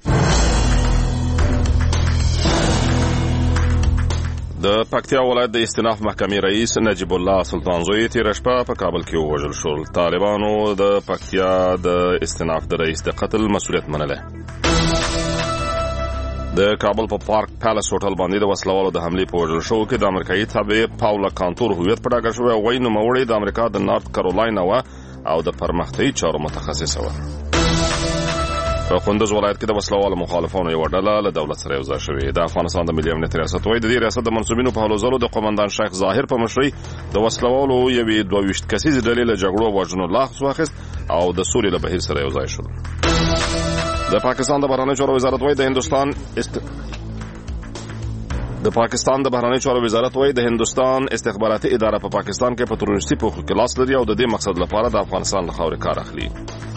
د پکتیا ولایت د استیناف محکمې رئیس نجیب الله سلطانزوی تیر شپه په کابل کې ووژل شول. طالبانو د پکتیا د استیناف د رئیس د قتل مسؤلیت منله. د کابل په پارک پیلس هوټل باندې د وسلوالو د حملې په وژل شو کې د امریکایي تابع پاولا کانتور هویت په ډاګه شوی. وایي نوموړی د امریکا د نارت کارولاینا و او د پرمختیایي چارو متخصصه وه. په کندز ولایت کې د وسلوالو مخالفانو یوه ډله له دولت سره یوځای شوې. د افغانستان د ملي امنیت ریاست وایي د دې ریاست د منصوبینو په هلو ځلو د قومندان شیخ ظاهر په مشرۍ د وسلوالو یوې 22 کسیزې ډلې له جګړو او وژنو لاس واخیست او د سولې له بهیر سره یوځای شول. د پاکستان د بهرنیو چارو وزارت وایي د بهرنیو چارو وزارت وایي د هندوستان استخباراتي اداره په پاکستان کې په تروریستي پوښښو کې لاس لري او د دې مقصد لپاره د افغانستان له خاورې کار اخلي.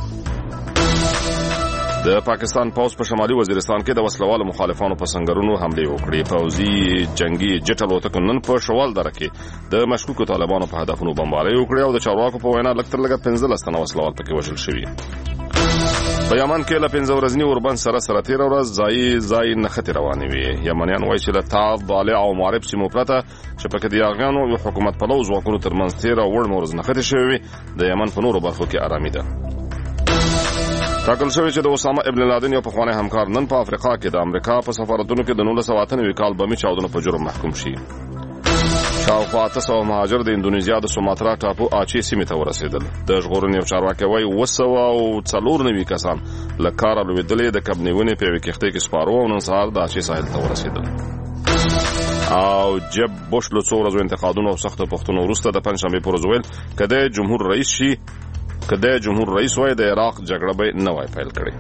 د پاکستان پوځ په شمالي وزیرستان کې د وسلوالو مخالفانو په سنگرونو حملې وکړې. پوځي جنگي جټ الوتکو نن په شوال دره کې د مشکوکو طالبانو په هدفونو بمبارۍ وکړې او د چارواکو په وینا لږ تر لږه 15 تنه وسلوال پکې وژل شوي. په یمن کې له 15 ورځني اوربند سره تیر ورځ ځای نښتې روانې وي. یمنیان وایي چې له تاف، بالع او معرب سیمو پرته چې پکې د یاغیانو او حکومت پلو ځواکونو ترمنځ تیر او وړ ورځ نښتې شوې وي. د یمن په نورو برخو کې آرامي ده. ټاکل شوی چې د اسامه ابن لادن یو پخوانی همکار نن په افریقا کې د امریکا په سفارتونو کې د 1998 کال بمي چاودنو په جرم محکوم شي. شاوخوا 800 مهاجر د اندونیزیا د سوماترا ټاپو اچي سیمې ته ورسېدل. د ژغورنې یو چارواکي وایي 294 کسان له کاره لوېدلې د کب نیونې په یوې کښتۍ کې سپارو او نن سهار د اچي ساحل ته ورسېدل. او جب بوش له څو ورځو انتقادونو او سختو پوښتنو وروسته د پنجشنبې پر ورځ ویل کله جمهور رئیس شي کله جمهور رئیس وای د عراق جګړه به نه وای پیل کړي.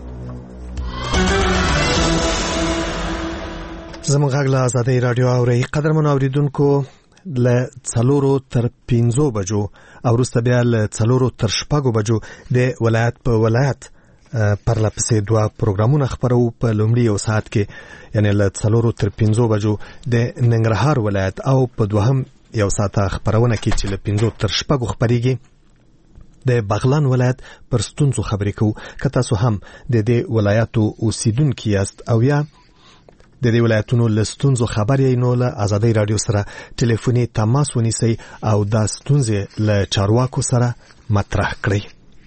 زموږ غږ له ازادۍ رادیو اوري. قدرمن اوریدونکو له 4 تر 5 بجو او وروسته بیا له 4 تر 6 بجو د ولایت په ولایت پرلپسې دوه پروګرامونه خبرو. په لومړي یو ساعت کې یعنی له 4 تر 5 بجو د ننګرهار ولایت او په دوهم یو ساعت خبرونه کې چې له 5 تر 6 خبريږي د بغلان ولایت پر ستونزو خبرې کوو. که تاسو هم د دې ولایتو اوسیدونکي یاست او یا د دې ولایتونو له ستونزو خبر یې نو له ازادۍ رادیو سره ټلیفوني تماس ونیسئ او دا ستونزې له چارواکو سره مطرح کړئ.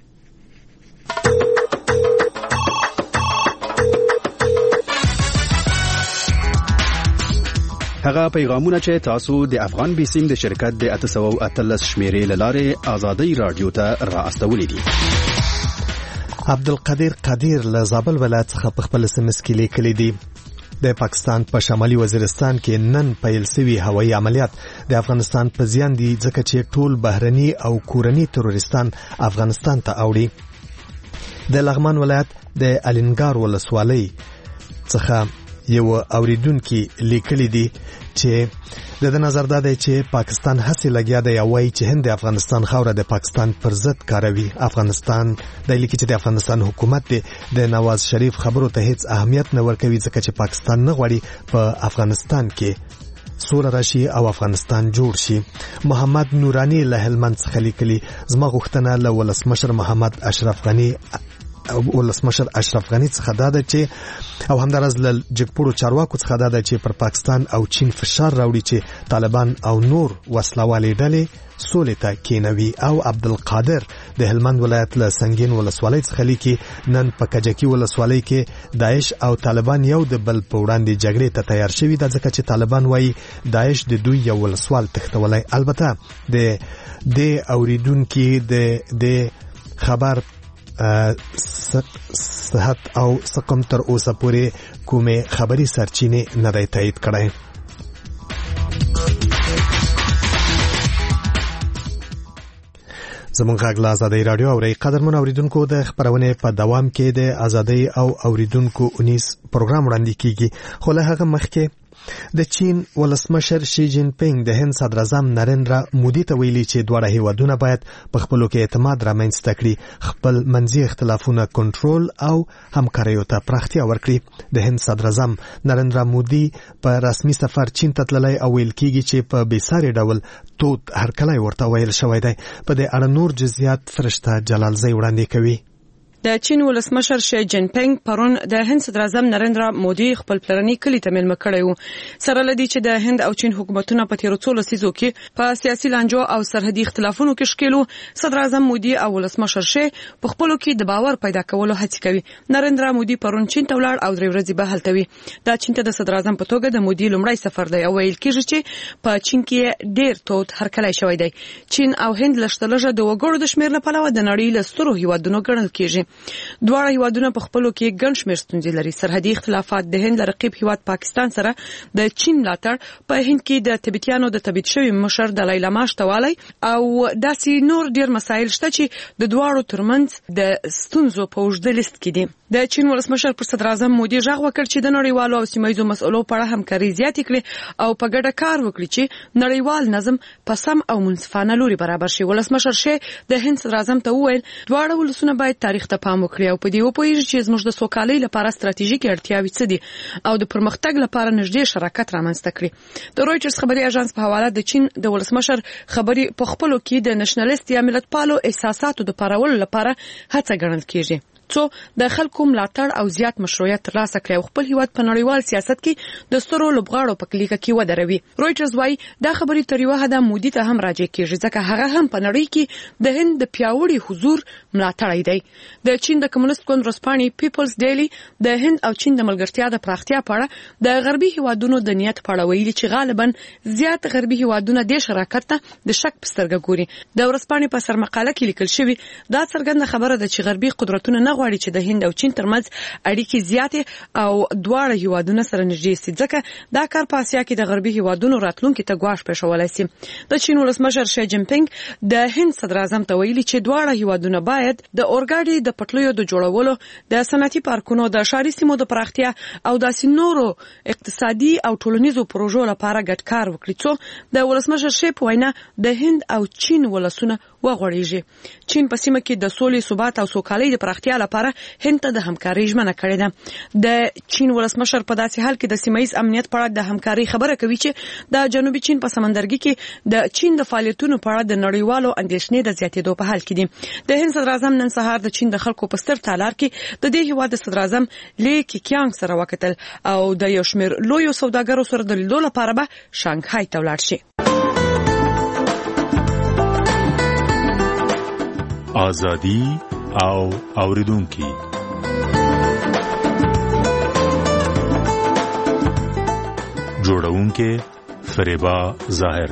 هغه پیغامونه چې تاسو د افغان بیسیم د شرکت د 813 شمیرې لاره ازادۍ رادیو ته را استولې دي. عبدالقدیر قدیر له زابل ولایت څخه په خپل SMS کې لیکلي دي د پاکستان په شمالي وزیرستان کې نن پیل شوی هوایي عملیات د افغانستان په زیان دي ځکه چې ټول بهرني او کورني تروریستان افغانستان ته اوړي. د لغمان ولایت د الینګار ولسوالۍ څخه یو اوریدونکو لیکلي دي چې د نظر دا دی چې پاکستان هڅه لګیا دی وایي چې هند د افغانستان خاوره د پاکستان پر ضد کاروي. افغانستان د لیکي چې د افغانستان حکومت د نواز شریف خبرو ته هیڅ اهمیت نه ورکوي ځکه چې پاکستان نه غواړي په افغانستان کې سوله راشي او افغانستان جوړ شي. محمد نورانی له هلمند څخه لیکلي زما غوښتنه له ولسمشر محمد اشرف غنی څخه دا ده چې او همدارس له جګپوړو چارواکو څخه دا ده چې پر پاکستان او چین فشار راوړي چې طالبان او نور وسلوالې ډلې سولې ته کېنوي. او عبدالقادر د هلمند ولایت له سنگین ولسوالۍ څخه لیکي نن په کجکي ولسوالۍ کې داعش او طالبان یو د بل په وړاندې جګړې ته تیار شوي ده ځکه چې طالبان وایي داعش د دوی یو ولسوال تښتولی. البته د اوریدونکو د خبر صحت او سقم تر اوسه پورې کومه خبري سرچینه نه دی تایید کړی. زمونږ غږ له آزادۍ رادیو اورئ. قدرمن اوریدونکو د خبرونې په دوام کې د آزادۍ او اوریدونکو 19 پروګرام وړاندې کیږي. خو له هغه مخکې د چین ولسمشر شي جین پینګ د هند صدر اعظم نریندرا مودي ته ویلي چې دواړه هیوادونه باید په خپلو کې اعتماد رامنځته کړي، خپل منځي اختلافونه کنټرول او همکاریو ته پراختیا ورکړي. د هند صدر اعظم نریندرا مودي په رسمي سفر چین ته تللی او ویل کیږي چې په بیساري ډول تود هرکلی ورته ویل شوی دی. په دې اړه نور جزئیات فرشته جلالزی وړاندې کوي. د چین ولسمشر شي جین پینګ پرون د هند صدر اعظم نریندرا مودي خپل پلرني کلی ته مېلمه کړی و. سره لدی چې د هند او چین حکومتونه په تیرو څو لسیزو کې په سیاسي لانجو او سرحدي اختلافونو کې شکیلو، صدر اعظم مودي او ولسمشر شي په خپلو کې د باور پیدا کولو هڅه کوي. نریندرا مودي پرون چین ته ولاړ او 3 ورځې به هلته وي. دا چین ته د صدر اعظم په توګه د مودي لومړی سفر دی او ویل کېږي چې په چین کې ډېر تود هرکلی شوی دی. چین او هند لږ د وګړو د شمیر لپاره د نړۍ له سترو هیوادونو ګڼل کېږي. دواړه هیوادونه په خپلو کې ګڼ شمېر ستونزې لري. سرحدي اختلافات د هند له رقیب هیواد پاکستان سره د چین ملاتړ، په هند کې د تبتیانو د تبعید شوي مشر دلای لاما شتوالی او داسې نور ډېر مسایل شته چې د دواړو ترمنځ د ستونزو په اوږده لیست کې دي. د چین ولسمشر پر صدر اعظم مودي غږ وکړ چې د نړیوالو او سیمه ییزو مسئلو په اړه همکاري زیاتې کړي او په ګډه کار وکړي چې نړیوال نظم په سم او منصفانه لوري برابر شي. ولسمشر شي د هند صدر اعظم ته وویل دواړه ولسونه باید تاریخ ته پام وکړي او په دې وپوهیږي چې زموږ د سوکالۍ لپاره ستراتیژیکې اړتیاوې څه دي او د پرمختګ لپاره نږدې شراکت رامنځته کړي. د رویټرز خبري اژانس په حواله د چین د ولسمشر خبري په خپلو کې د نېشنلیست یا ملتپالو احساساتو د پارولو لپاره هڅه ګڼل کېږي څو د خلکو ملاتړ او زیات مشروعیت ترلاسه کړي او خپل هیواد په نړیوال سیاست کې د سترو لوبغاړو په کلیکه کې ودروي. رویټرز وايي دا خبري تر یو حده مودي ته هم راځي کېږي ځکه هغه هم په نړۍ کې د هند د پیاوړي حضور ملاتړی دی. د چین د کمونیست ګوند ورځپاڼې پیپلز ډیلی د هند او چین د ملګرتیا د پراختیا په اړه د غربي هیوادونو د نیت په اړه ویلي چې غالبا زیات غربي هیوادونه د شراکت ته د شک په سترګه ګوري. د ورځپاڼې په سرمقاله کې لیکل شوی دا څرګنده خبره ده چې غربي قدرتونه نه غواړي چې د هند او چین ترمنځ اړیکې زیاتې او دواړه هیوادونه سره نږدې شي ځکه دا کار په اسیا کې د غربي هیوادونو راتلونکي ته ګواښ پېښولی شي. د چین ولسمشر شي جین پینګ د هند صدر اعظم ته ویلي چې دواړه هیوادونه باید د اورګاډي د پټلیو د جوړولو، د صنعتي پارکونو، د ښاري سیمو د پراختیا او داسې نورو اقتصادي او ټولنیزو پروژو لپاره ګډ کار وکړي څو د ولسمشر شي په وینا د هند او چین ولسونه وغوړېږي. چین په سیمه کې د سولې، ثبات او سوکالۍ د پراختیا لپاره هند ته د همکارۍ ژمنه کړې ده. د چین ولسمشر په داسې حال کې د سیمه ییز امنیت په اړه د همکارۍ خبره کوي چې د جنوبي چین په سمندرګي کې د چین د فعالیتونو په اړه د نړیوالو اندېښنې د زیاتېدو په حال کې دي. د هند صدر اعظم نن سهار د چین د خلکو په ستر تالار کې د دې هیواد صدر اعظم لی کیکیانګ سره وکتل او د یو شمېر لویو سوداګرو سره د لیدو لپاره به شانګهای ته ولاړ شي. آزادي او اوریدونکي جوړونکي فریبا ظاهر.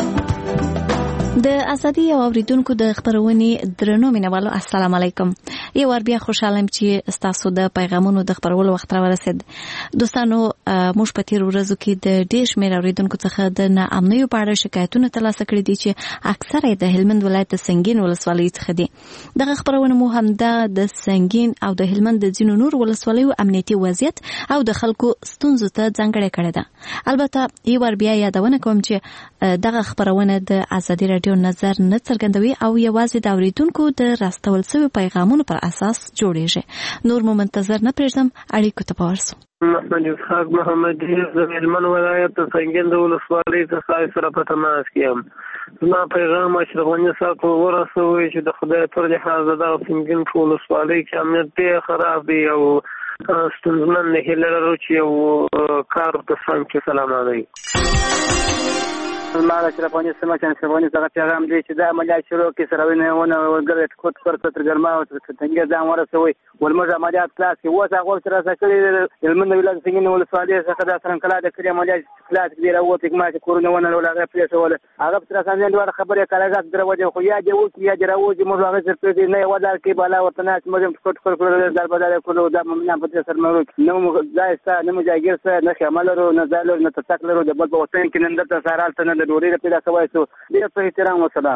د ازادي او اوریدونکو د خبرونې درنو مینوالو السلام علیکم. یو ور بیا خوشاله چې تاسو د پیغامونو د خبرولو وخت را ورسید. دوستانو موږ په تیر ورځو کې د ډېر شمېر اوریدونکو څخه د ناامنیو په اړه شکایتونه ترلاسه کړي دي چې اکثره د هلمند ولایت د سنگین ولسوالۍ څخه دي. دغه خبرونه مو هم د سنگین او د هلمند د ځینو نور ولسوالیو امنیتي وضعیت او د خلکو ستونزو ته ځانګړې کړې ده. البته یو ور بیا یادونه کوم چې دغه خبرونه د ازادي رادیو نظر نه څرګندوي او یوازې د اوریدونکو د راستول شویو پیغامونو پر اساس جوړیږي. نور مو منتظر نه پرېږدم، اړیکو ته ورسو. محمد اسحاق محمد د هلمند ولایت د سنگین د ولسوالۍ څخه سره په تماس کې یم. زما پیغام اشرف غني صاحب ته ورسوي چې د خدای پر لحاظ د سنگین په ولسوالۍ کې امنیت ډېر خراب دی او ستونزمن دی. هیله لرو چې یو کار په سم کې سلام علیکم. ما اشرف غني سمه چې اشرف غني څنګه پیغام دی چې دا عملیات شروع کې سروینه ونه ورګل کوت پر تر ګرما او څنګه ځان ورسوي ولمر عملیات کلاس کې وځه غوړ سره سکړي هلمند ولایت سنگین ولسوالۍ څخه د سرنکلا د کړي عملیات کلاس کې راوته کما چې کورونه ونه ولا پلیس ولا هغه تر څنګه ډېر خبره کاغذ دروازه خو یا دی او یا دروازه موږ هغه تر دې نه ودا کې بالا ورته موږ کوت کړو د بازار کولو د ممنه په سر مې نو ځایسته نه مجاګر سره نه شاملرو نه زالو نه تکلرو د بل وطن کې نن د سارال ته د ډوري پیدا کوي سو ډېر په احترام او سلام.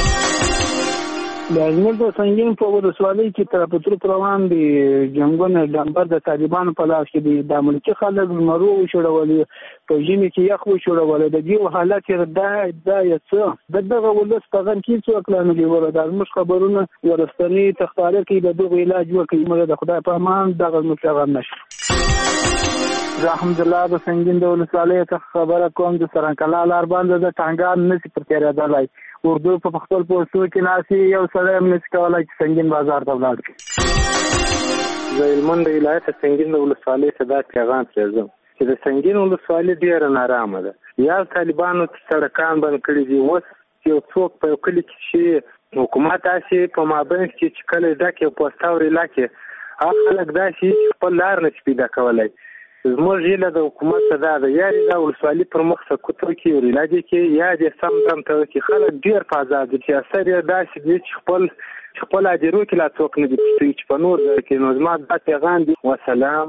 د هلمند د سنگین په ولسوالۍ کې تر پتر روان دي جنگونه ډمبر د طالبانو په لاس کې دي. د ملکی خلک مرو شوړولې په ژمي کې یخ شوړولې د دې حالت دا یڅ دغه ولس په غن کې څو کلانه دی ور د مش خبرونه ورستنی تختاره کې د دغه علاج وکړي موږ د خدای په امان دغه مشغل نشي. الحمدلله د سنگین د ولسوالۍ څخه خبره کوم د سرنکلا لار باندې د ټانګان نشي پر تیرېدلای. اردو په خپل پوسټو کې ناسي یو سره نشي کولای چې سنگین بازار ته ولاړ شي. د هلمند ولایت سنگین د ولسوالۍ څخه پیغام پرېږدم چې د سنگین ولسوالۍ ډېره نارامه ده. یا طالبانو سړکان بند کړي دي. اوس یو څوک په کلی کې شي حکومت تاسو په مابین کې چې کله ډکه پوسټاوري لاکه هغه خلک دا شي خپل لار نه پیدا کولای. زموږ یله د حکومت ته دا ده یا د ولسوالۍ پر مخ سکوتو کې ورلاږي کې یا د سم دم ته کې خلک ډېر په آزاد دي چې اثر یې داسې دی چې خپل اجرو کې لا څوک نه دي چې په نور ځای کې نو زما دا پیغام دی. وسلام.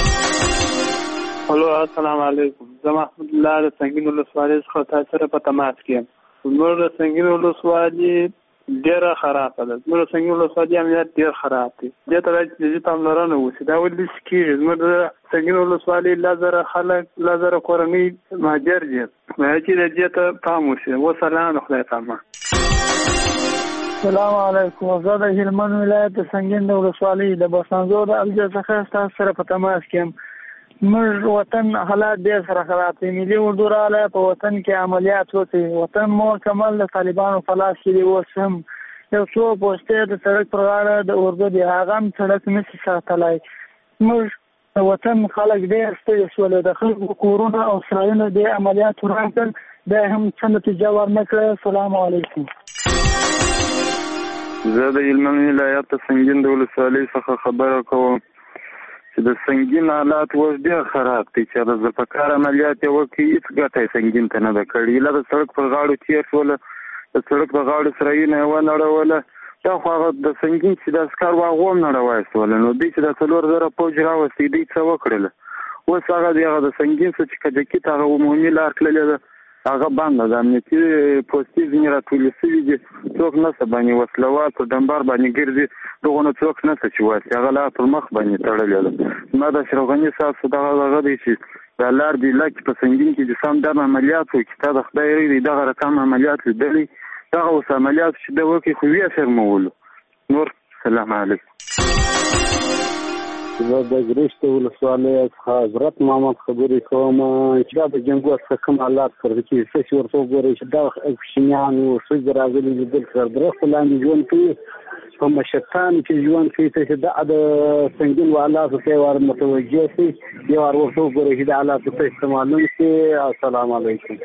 الو السلام علیکم. زه محمد الله د سنگین ولسوالۍ څخه تاسو سره په تماس کې یم. زموږ د سنگین ولسوالۍ ډېره خرابه ده. زموږ د سنگین ولسوالۍ امنیت ډېر خراب دی. دې ته باید جدي پاملرنه وشي. دا ولې کېږي زموږ د سنگین ولسوالۍ لزره خلک لزره کورنۍ مهاجر دي چې دې ته پام وشي. وسلام. خدای پامان. السلام علیکم. زه د هلمند ولایت د سنگین د ولسوالۍ د بسنځو د الجا څخه تاسو سره په تماس کې یم. موږ وطن حالات ډېر سره خراب دي. ملي اردو رااله په وطن کې عملیات وکړي. وطن مو کمال د طالبانو په لاس کې دی. اوس هم یو څو پوسټې د سړک پر غاړه د اردو دی هغه هم سړک نشي ساتلی. موږ د وطن خلک ډېر ستړي شول. د خلکو کورونه او سرایونه د عملیات ورکړل دا هم څه نتیجه ورنکړه. السلام علیکم. زه د هلمند ولایت سنگین د ولسوالۍ څخه خبره کوم چې د سنگین حالات اوس ډېر خراب دي. چې د ځپکار عملیات یې وکړي هېڅ ګټه یې سنگین ته نه ده کړې. لا د سړک پر غاړو تېر شوله د سړک په غاړو سرایونه یې ونړوله. دا خو هغه د سنگین چې د عسکر واغو هم نړوایستوله. نو دوی چې د 4000 پوځ راوستي دوی څه وکړله. اوس هغه د سنگین څه چې کجکي ته هغه عمومي لار تللې ده هغه بنده ده. امنیتي پوستې ځینې راټولې شوي دي. څوک نشته باندې وسلوال په ډمبر باندې ګرځي. دغه نه څوک نشته چې واسي هغه لار پر مخ باندې تړلې ده. ما د اشرف غني صاحب دغه دی چې د لار دی لکه په سنگین کې چې سم د عملیات وکړي. تا د خدای ری دغه رقم عملیات لیدلی دغه اوس عملیات چې د وکړي خو یې شرمولو. نور سلام علیکم. زه د ګرشت ولسوالۍ څخه حضرت محمد خبرې کوم چې دا د جنګو څخه کوم حالات پر کې څه ورته وګورئ چې دا کوچنیانو ښځې راغلي دي دلته درخت لاندې ژوند کوي په مشتان کې ژوند کوي چې دا د سنگین حالاتو ته ور متوجه شي یو ورته وګورئ چې دا حالات ته استعمالون شي. السلام علیکم.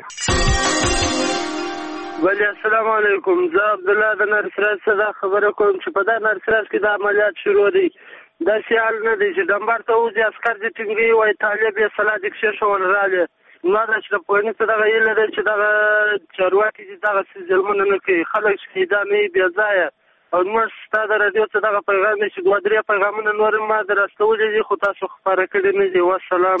ولی السلام علیکم. زه عبد الله د نرسراج څخه خبره کوم چې په دا نرسراج کې د عملیات شروع دي. دا سیال نه دی چې ډمبر ته وځي عسکر دې ټینګي وای طالب یې صلاح د کښې راغلی. نو دا چې د پوهنې څه دغه هیله ده چې دغه چارواکي چې دغه ظلمونه نه کوي. خلک شهیدان نه وي بې ځایه او موږ ستاسو د رادیو څخه دغه پیغام چې دوه درې پیغامونه نور ما درستولې دي خو تاسو خبره کړې نه دي. والسلام.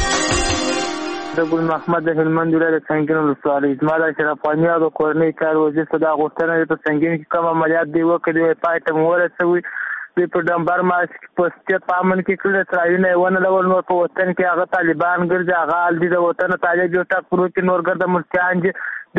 د ګل محمد د هلمند ولایت څنګه ولسوالۍ زما د اشرفانیا د کورنۍ کار وزیر ته دا غوښتنه په څنګه کې کوم عملیات دی وکړي پای ته ورسوي د په ډمبر ماس په ستې پامن کې کړه ترایونه ونه لول نور په وطن کې هغه طالبان ګرځي هغه ال دي د وطن طالب یو ټاک پرو کې نور ګرځي مرتیان دي د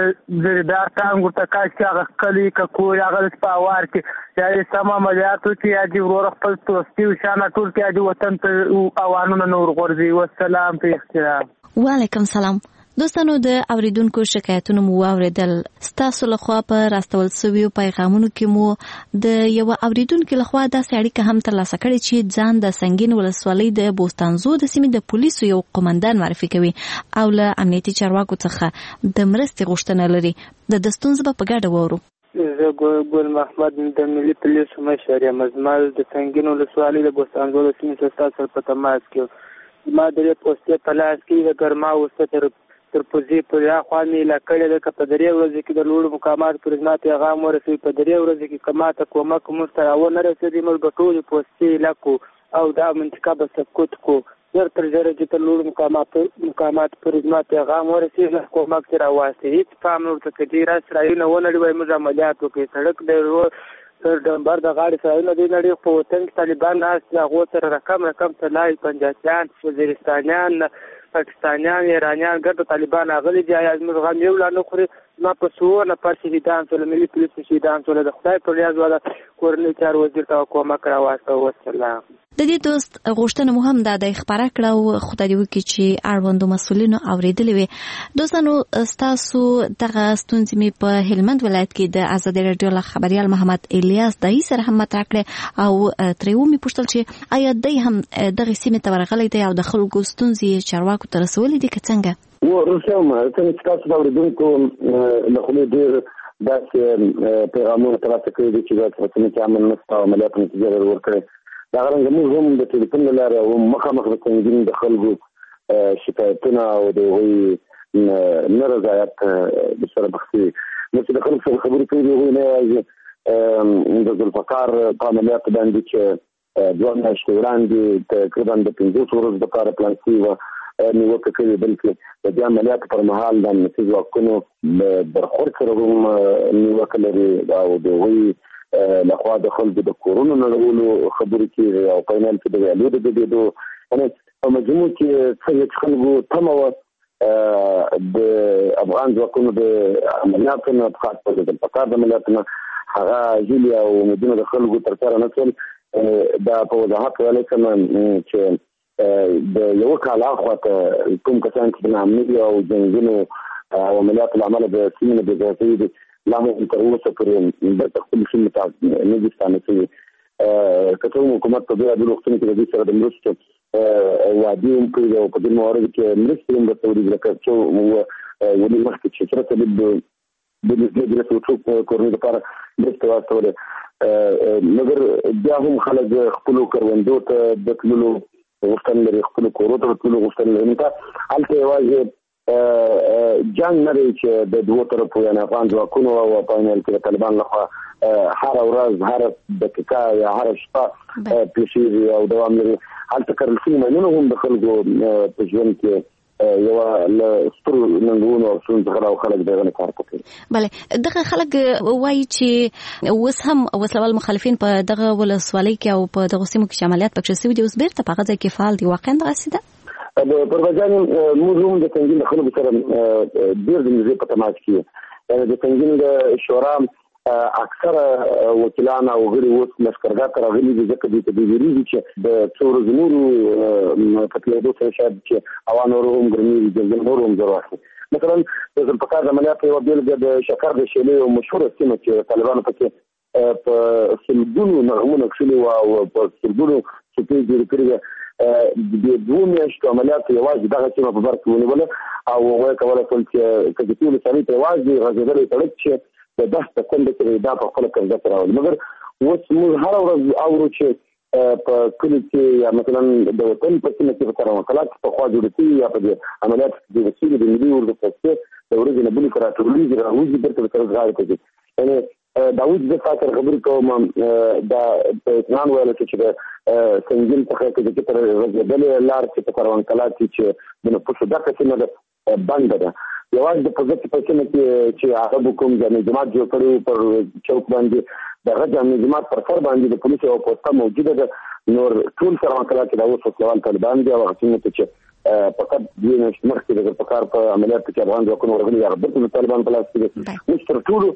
زریدار ټانګ ته کاش کې هغه کلی کو هغه په اوار کې یا سم عملیات کې یا دی ورور خپل توستي شانه ټول کې دی وطن ته اوانونه نور ورځي. والسلام په احترام. وعلیکم سلام. دوستانو د اوریدونکو شکایتونه مو واوریدل. ستاسو لخوا په راستول شویو پیغامونو کې مو د یو اوریدونکو لخوا داسې اړیکه هم ترلاسه کړې چې ځان د سنگین ولسوالۍ د بوستانزو د سیمې د پولیسو یو قومندان معرفي کوي او له امنیتي چارواکو څخه د مرستې غوښتنه لري. د ستونزې په ګډه وورو. زه ګل محمد د ملي پولیسو مشر یم. زما د سنگین ولسوالۍ د بوستانزو د سیمې څخه سره په تماس کې ما د پوسټې په لاس کې د ګرما وسته تر پوزي پر اخوا مې لکړې د کپدري ورځې کې د لوړ مقامات پر ځما پیغام ورسوي په درې ورځې کې کماته کومک مستراو نه رسېدي موږ ټول پوسټې لکو او دا منطقه به سکوت کو زر تر زر چې تر لوړ مقامات پر ځما پیغام ورسوي کومک سره واسطه هیڅ پام ورته کوي راس رايونه ونه لوي موږ عملیات وکړي سړک د تر ډمبر د غاړې سره د نړۍ په وطن کې طالبان هغه سره رقم تلای پنجابیان وزیرستانیان پاکستانیان ایرانیان ګرد طالبان اغلي دي یا موږ غو یو لا نه خوري ما په سو نه پارسي دان ټول ملي پولیس شهیدان ټول د خدای په لیاز ولا کورنۍ چار وزیر ته کومک راواسته. والسلام. د دې دوست غوښتنه مهم ده د خبره کړه او خدای دې وکړي چې اړوندو مسولینو اوریدلې وي. دوستانو تاسو دغه ستونزې می په هلمند ولایت کې د ازادي رادیو له خبريال محمد الیاس دای سره هم مطرح کړه او تریو می پوښتل چې آیا دای هم دغه سیمه ته ورغلي دی او د خلکو ستونزې چارواکو ته رسولې دي که څنګه؟ ورسوم څنګه تاسو دا اوریدونکو له خلکو ډیر داسې پیغامونه ترلاسه کړي دي چې د څه کې عمل نشته او عملیات نتیجه ورکړي. دا غرنګ موږ هم د ټلیفون لاره او مخامخ د څنګه د خلکو شکایتونه او د وی نارضایت د سره بخښي نو چې د خلکو سره خبرې کوي وی نه راځي د ذوالفقار په عملیات باندې چې دوه میاشتې وړاندې تقریبا د 15 ورځې لپاره پلان شوی و نیوکه کوي بلکې د دې عملیات پر مهال د امنیتي ځواکونو برخورد سره هم نیوکه لري او د وی لخوا د خلکو د کورونو نړولو خبرې کېږي او په نن کې د ویالو د دېدو یعنې په مجموع کې څنګه خلکو تمه وه د افغان ځواکونو د عملیاتو نه خاص په د پکار د عملیاتو هغه هیلې او امیدونه د خلکو تر سره نه شول. دا په وضاحت ویلی کوم چې د یو کال اخواته کوم کسان چې د امنیتي او جنګونو او عملیاتو له امله د سیمې نه بېځایه شوي دي لا هم تر اوسه پورې د خپل سیمې ته نه دي ستانه شوي. که څه هم حکومت په بېلابېلو وختونو کې د دوی سره د مرستو وعدې هم کړي او په دې مواردو کې مرستې هم ورته ولیدل لکه څو ولې مخکې چې سره طالب د نږدې څو کورنۍ لپاره مرستې واستولې مګر بیا هم خلک خپلو کروندو ته د تللو غوښتنه لري خپلو کورو ته د تللو غوښتنه لري. هلته یوازې جنګ نه دی چې د دوو طرفو یعنې افغان ځواکونو او په عین کې د طالبان لخوا هره ورځ هره دقیقه یا هره شپه پیښیږي او دوام لري. هلته کرل شوي ماینونه هم د خلکو په ژوند کې یوه له سترو ننګونو او ستونزو څخه او خلک دغه نه کار کوي. بله دغه خلک وایي چې اوس هم وسلوال مخالفین په دغه ولسوالۍ کې او په دغو سیمو کې چې عملیات پکې شوي دي اوس بیرته په هغه ځای کې فعال دي. واقعا دغسې ده؟ پربجان موږ هم د تنګین د خلکو سره ډېر د نږدې په تماس کې یو. د تنګین د شورا اکثره وکیلان او غړي اوس لښکرګاه ته راغلي دي ځکه دوی ته ویرېږي چې د څو ورځو نورو په تېرېدو سره شاید چې هوا نور هم ګرمېږي جنګل نور هم زور واخلي. مثلا د ذوالفقار د عملیاتو یوه بېلګه د شکر د شیلې یو مشهوره سیمه چې طالبانو پکې په سلګونو نغمونه کښلي وو او په سلګونو څپې جوړې کړې وې. د 2 میاشتو عملیاتو یوازې دغه سیمه په بر کې ونیوله او هغوی کولی شول چې که د ټولو سړي ته یوازې غځېدلی سړک چې د 10% کې دا په خپله قبضه کې راولي. مګر اوس موږ هره ورځ اورو چې په کلي کې یا مثلا د وطن په سیمه کې په کرامکلات پخوا جوړې شوي یا په دې عملیاتو کې جوړې شوي د ملي اردو پوستې د ورځې نه بلې که راټولېږي راوځي بېرته د طرف غاړې ته ځي. یعنې داود د تاسو خبرې کوم دا په اطمینان ویل چې د سنگین څخه کې د تر غزبلې لار چې په کاروان کلا چې د پوسو دغه څه نه بند ده یوازې د پوزټ په څنډه کې چې هغه کوم د جماعت جوړ کړو پر چوک باندې دغه د جماعت پر سر باندې د پولیسو او پوسټه موجوده ده نور ټول کاروان کلا کې د اوس خپلوان طالبان دي او څنګه چې فقط د نشمر کې د پکار په عملیات کې افغان ځواکونو ورغلي یا د طالبان په لاس کې مستر ټول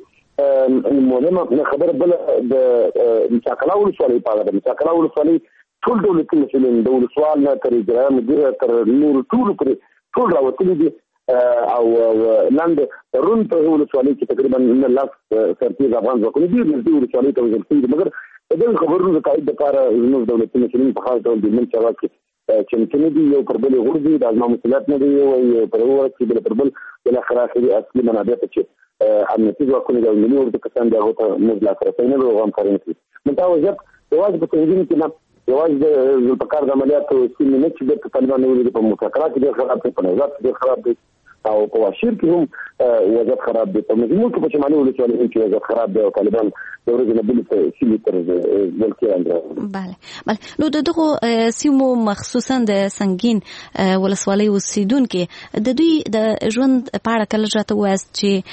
مهمه خبره بل د مشاکله ولسوالۍ په اړه د مشاکله ولسوالۍ ټول دولتي مسؤلین د ولسوال نه تر اجرا مدیر تر نور ټول راوتلي دي او لاندې رون په ولسوالۍ کې تقریبا نه لاس سرتیز افغان ځواکونو دي د ولسوالۍ ته وځي مګر د خبرونو د قاعده لپاره زموږ دولتي مسؤلین په خاص ډول د من چارواکي چې ممکن دي یو پر بل غوړي د ازما مسؤلیت نه دی او پر ورته کې بل پر بل بل اخري اصلي منابع چې امنیتي ځواکونه د ملي ورته کسان دی هغه ته موږ لا سره نه وو همکاري کوي متوجه یوازې په تنظیم کې نه یوازې د ځلپکار د عملیاتو سیمه نه چې د طالبان ولې په مذاکرات کې خراب دي په نظر کې خراب دي او په واشیر کې هم وضعیت خراب دي په مجموع کې په شمالي ولسوالۍ کې وضعیت خراب دی او طالبان د ورځې نه بل څه سیمې تر ځل اندرا بله نو دغه سیمو مخصوصا د سنگین ولسوالۍ اوسیدونکو د دوی د ژوند په اړه کله راته وایست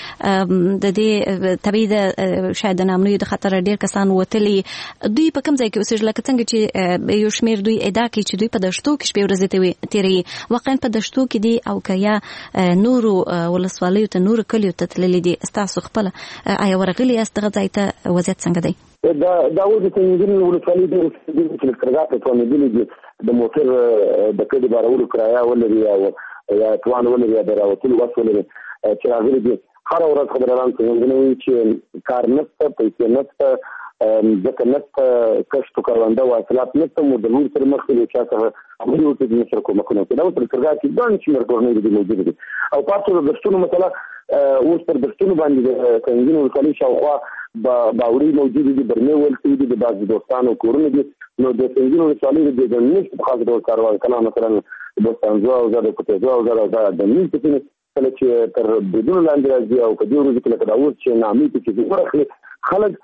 چې د دې طبيعي د شاید نامنوي د خطر ډیر کسان وتلي دوی په کوم ځای کې اوسېږي لکه څنګه چې یو شمیر دوی ادعا کوي چې دوی په دشتو کې شپې ورځې تیري واقعا په دشتو کې دي او کیا نورو ولسوالیو ته نورو کلیو ته تللي دي تاسو خپل آیا ورغلي یاست دغه ځای ته وضعیت څنګه دی دا اوس د سنگین ولسوالۍ د چې کرغات په نومېدلې دي د موټر د کډي بارولو کرایه ولري او یا توان ولري د راوتلو وس ولري چې راغلي دي هر ورځ خبران څنګه وي چې کار نشته پیسې نشته ځکه نشته کښتو کاروانده واصلات نشته مو د نور سره مخ کې چې تاسو خبرې وکړئ د مشر کومه کومه دا تر کرغات کې ځان چې مرګورنې دي موجود دي او تاسو د دستونو مثلا اوس پر دستونو باندې د سنگین ولسوالۍ شاوخوا باوري موجود دي برمه ولسي دي د بعض دوستانو کورونه دي نو د سنگین ولسوالۍ د نشته په خاص ډول کاروان کله مثلا دوستانزو او زړه کوتهزو او زړه د نیل په کله چې تر بدون لاندې راځي او په دې ورځ کې لکه دا اوس چې نامي چې ورخلي خلک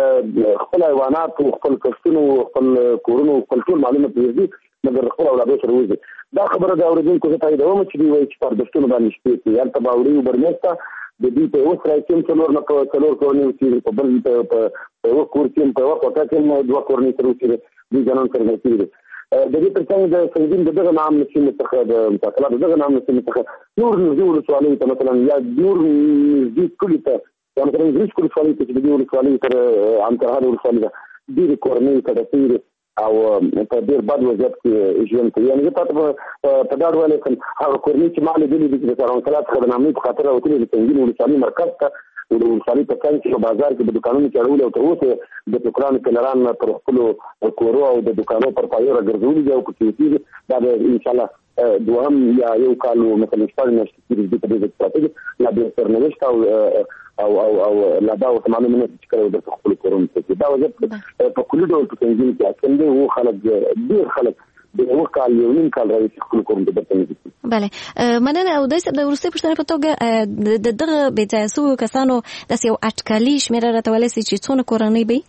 خپل حیوانات او خپل کښتونو خپل کورونو خپل ټول معلومات ورزي مګر خپل اولاد سره وځي دا خبره دا اوریدونکو ته تایید ومه چې وایي چې پر دښتونو باندې شپې کې یالته باوري وبرمستا د دې په اوس راځي څلور نه په څلور کورنۍ چې په بل په یو کور کې په وخت کې دوه کورنۍ تر اوسه دي ځانون سره کېږي د دې ترڅنګ د سنگین دغه نام نشي څخه د متکلم دغه نام نشي څخه نور نزول سوالي ته مثلا یا نور دې کلی ته مثلا انګلیس کلی سوالي ته د دې سوالي تر انتهار سوالي د دې کورنۍ ته د او په ډیر بد وضعیت کې ژوند کوي یعنی په دا ډول هغه کورنۍ چې مال دي د کارون کلا څخه د نامې په خاطر راوتلي د سنگین ولسوالۍ مرکز ته د ولسوالۍ په څنګ کې بازار کې د دکانونو چړول او تر اوسه د دکانونو کلران پر خپل کورو او د دکانونو پر پایره ګرځولي دي او کې دا ان شاء الله دوهم یا یو کال مثلا شپږ میاشتې کې د دې ستراتیژي لا به سرنوشت او لا دا معلومه نه چې کله د خپل کورونو ته دا وځي په کلی ډول په سنگین کې اکندې وو خلک ډیر خلک د یو کال یو نیم کال راځي خپل کورونو ته ورته بله مننه او د ورستي پښتنه په توګه دغه بيځایسو کسانو د یو اټکالي شمیره راټولې چې څونه کورنۍ به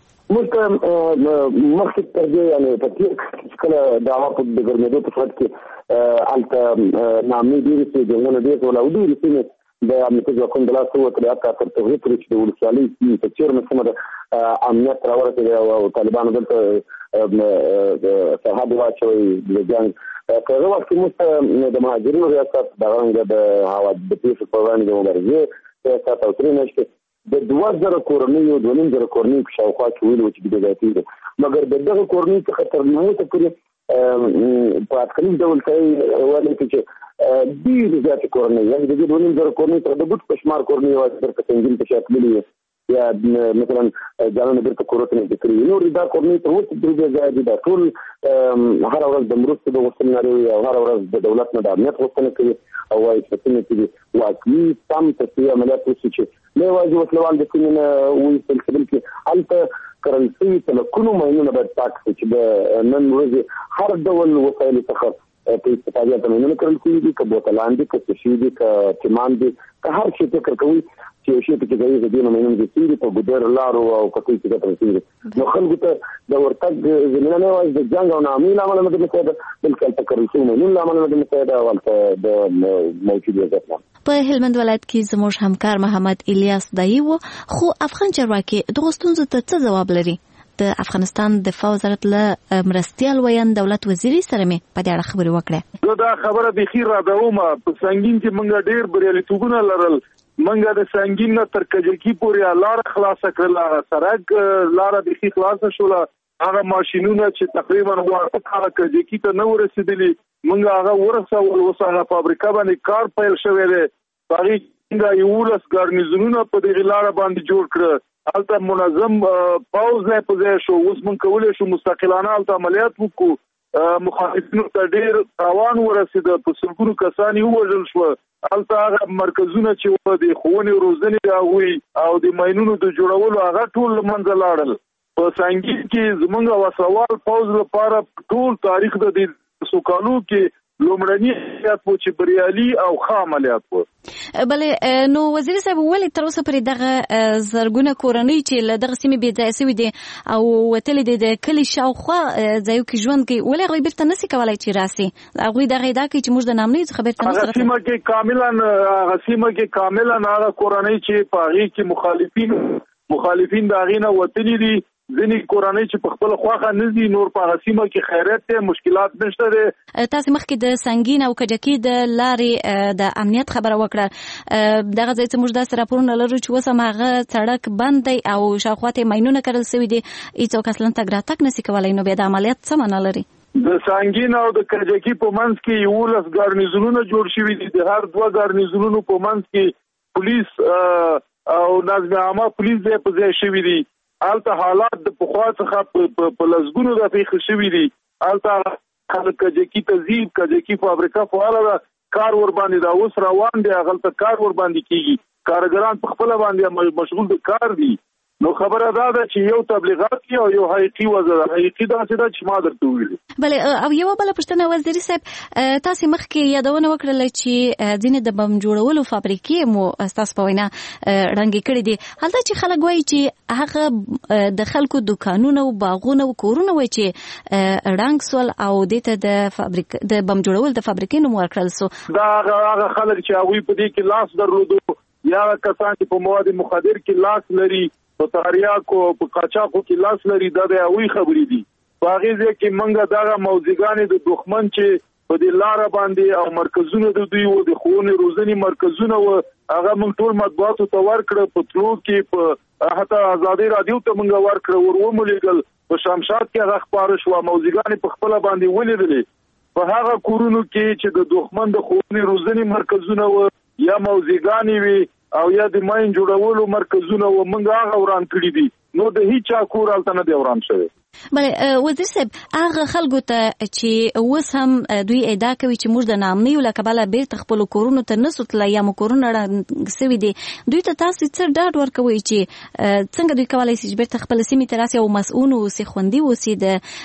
مخکې تر دې یعنی په دې کله دا په د ګرمېدو په وخت کې الته نامې ډېرې چې دغه ډېر ولودي رسمي د امنیتي ځواکونو د لاسه وتلې اته تر توغې پرې چې د ولسوالۍ په چیرې مسمه د امنیت راورسېږي او طالبانو دلته سرحد واچوي د جنګ په هغه وخت کې موږ د مهاجرینو ریاست د رنګ د هوا د پیښو په وړاندې د مبارزې ریاست او ترې نشته د 2000 کورنۍ او 2000 کورنۍ په شاوخوا کې ویلو چې د ځایتي دي مګر دغه کورنۍ څخه تر نو ته پورې په اټکلي ډول کوي ولې چې ډېر زیات کورنۍ یعنی د 2000 کورنۍ تر د بوت پښمار کورنۍ او تر څنګه په شکل لري یا مثلا ځانونه بیرته کورته نه کړی نو دا کورنۍ ته وڅ درې ځای دي ټول هر ورځ د مرستو د وسیلې لري او هر ورځ د دولت نه د امنیت غوښتنه کوي او وايي چې چې واقعي تم تصفیه عملیات وشي چې نه واجب وسلوال د کینه وې سلسله کې البته کرنسي تلکونو ماینونه به تاکس چې د نن ورځ هر ډول وسایل څخه په استفاده د مننه کړل کېږي چې بوتلان دي چې شي دي چې مان دي که هر څه فکر کوي چې شي په کې د دې نومونو د سیری په ګډر لارو او کتل کې د ترسیم نو خلکو ته د ورتګ زمينه نه وایي د جنگ او نامي عمل نه متعهد بلکې تکرر نو عمل نه متعهد او د موجودیت په هلمند ولایت کې زموږ همکار محمد الیاس دایی وو خو افغان چارواکي د غوښتنو ته څه جواب لري د افغانستان دفاع وزارت له مرستيال ویان دولت وزیر سره مې په دې اړه خبرې وکړه. دا خبره د خیر را دومه په سنگین کې منګه ډیر بریالیتوبونه لرل منګه د سنگین نه تر کجکی پورې لار خلاص کړل سرک لار د خیر خلاص شول هغه ماشينونه چې تقریبا ورته کجکی ته نو رسیدلی منګه هغه ورسول وسه فابریکه باندې کار پیل شوی دی باغی څنګه یو لس ګارنیزونونه په دې لار باندې جوړ کړ البته منظم پاوز نه پځه شو اوس مونږ کولای شو مستقلانه البته عملیات وکړو مخالفینو ته ډیر تاوان ورسید په سلګونو کسان یو وژل شو البته هغه مرکزونه چې د خوونې روزنې راوي او د ماينونو د جوړولو هغه ټول منځ لاړل په سنگین کې زمونږ وسوال پاوز لپاره ټول تاریخ د دې سوکالو کې لومړنی عملیات وو چې بریالي او ښه عملیات وو. بلې نو وزیر صاحب ولې تر اوسه پرې دغه زرګونه کورنۍ چې له دغه سیمې بې ځایه سوي دي او وتلې دي د کلي شاوخوا ځایو کې ژوند کوي ولې هغوی بیرته نسي کولی چې راسي هغوی دغه ادعا کوي چې موږ د نامنیو څخه بیرته نسو هغه سیمه کې کاملا هغه کورنۍ چې په هغې کې مخالفین د هغې نه وتلي دي ځینې کورنۍ چې په خپل خواخه نزي نور په غسیمه کې خیرات ته مشکلات نشته دي. تاسو مخکې د سنگین او کجکی د لارې د امنیت خبره وکړه دغه ځای چې موږ د راپورونه لرو چې وسه ماغه سړک بند دی او شاوخواته ماينونه کړل سوي دي هیڅ کس لن تګ راتګ نشي کولای نو به د عملیات څه معنا لري د سنگین او د کجکی په منځ کې یو لس ګارنیزونونه جوړ شوي دي د هر دوه ګارنیزونونو په منځ کې پولیس او نظم عامه پولیس دې په ځای شوي دي البته حالات د پخوا څخه په لزګونو د پیښ شوي دي البته خلک کجکی تزیب کجکی فابریکه فعاله ده کار ور باندې دا اوس روان دي هغه ته کار ور باندې کیږي کارګران په خپل باندې مشغول د کار دي نو خبره دا ده چې یو تبلیغات او یو حقيقي وزره حقيقي دا څه ده چې ما درته ویل بلې او یو بل پښتنه وزیر صاحب تاسو مخکې یادونه وکړل چې ځینې د بم جوړولو فابریکې مو تاسو په وینا رنګ کړې دي هلته چې خلک وایي چې هغه د خلکو دکانونه او باغونه او کورونه وایي چې رنګ سول او دته د بم جوړول د فابریکې نوم ورکړل سو دا هغه خلک چې هغه په دې کې لاس درلودو یا کسان چې په مواد مخدر کې لاس لري په تاریاکو په قاچاقو کې لاس لري دا د اوی خبرې دي باغې ځکه منګه دا موزیګانې د دښمن چې په دې لار باندې او مرکزونه د دوی و د خونې روزنی مرکزونه و هغه موږ ټول مطبوعاتو ته ورکړه په تلو کې په حتی ازادي رادیو ته موږ ورکړه ورمولېګل په شمشاد کې هغه خبر شو موزیګانې په خپل باندې ولیدلې په هغه کورونو کې چې د دښمن د خونې روزنی مرکزونه و یا موزیګانې وي او یا د ماين جوړولو مرکزونه و منګه هغه وران کړی دي نو د هیڅ کور الته نه دی وران شوی بلې وزیر صاحب هغه خلکو ته چې اوس هم دوی ادعا کوي چې موږ د نامنیو له کبله بیرته خپل کورونو ته نسو تللی یا مو کورونه سوي دي دوی ته تاسو څه ډاډ ورکوي چې څنګه دوی کولای شي چې بیرته خپل سیمې ته راسي او مسؤل اوسي خوندي اوسي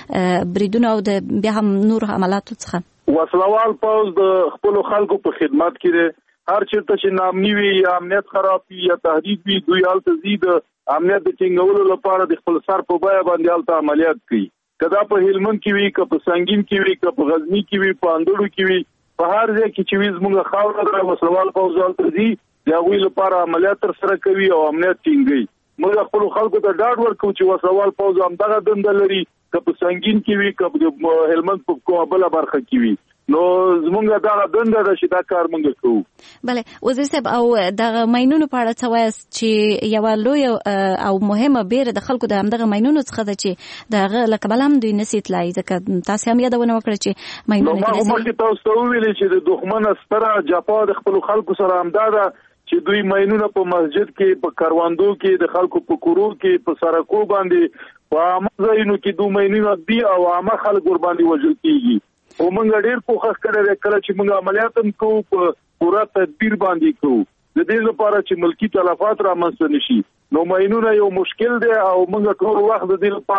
د بریدونو او د بیا هم نور عملاتو څخه وسلوال پوز د خپل خلکو په خدمت کې دي هر چیرته چې نامنی وي یا امنیت خراب وي یا تهدید وي دوی حالت زید امنیت د ټینګولو لپاره د خپل سر په بیه باندې حالت عملیات کوي کدا په هلمند کې وي که په سنگین کې وي که په غزنی کې وي په اندړو کې وي په هر ځای کې چې ویز موږ خاور درا وسلوال پوز حالت زید دا وی لپاره عملیات تر سره کوي او امنیت ټینګي موږ خپل خلکو ته ډاډ ورکو چې وسلوال پوز هم دغه دند لري که په سنگین کې وي که په هلمند په کومه بل برخه کې وي نو زمونږ دا دند ده چې دا کار مونږ کوو. بلې وزیر صاحب او د ماينونو په اړه څه وایي چې یو لوی او مهمه بیره د خلکو د همدغه ماينونو څخه ده چې دغه لکبل هم دوی نسي تلای ځکه تاسو هم یادونه وکړه چې ماينونه نو ما تاسو ته ویل چې د دښمن ستره جپا د خپل خلکو سره همداده چې دوی ماينونه په مسجد کې په کاروندو کې د خلکو په کورو کې په سرکو باندې په امازینو کې دوی ماينونه دی او عامه خلک ور باندې وژل کیږي او موږ ډېر کوښښ کړی کله چې موږ عملیات هم کوو په پوره تدبیر باندې کوو د دې لپاره چې ملکی تلفات رامنځته نشي نو ماينونه یو مشکل دی او موږ ټول وخت د دې لپاره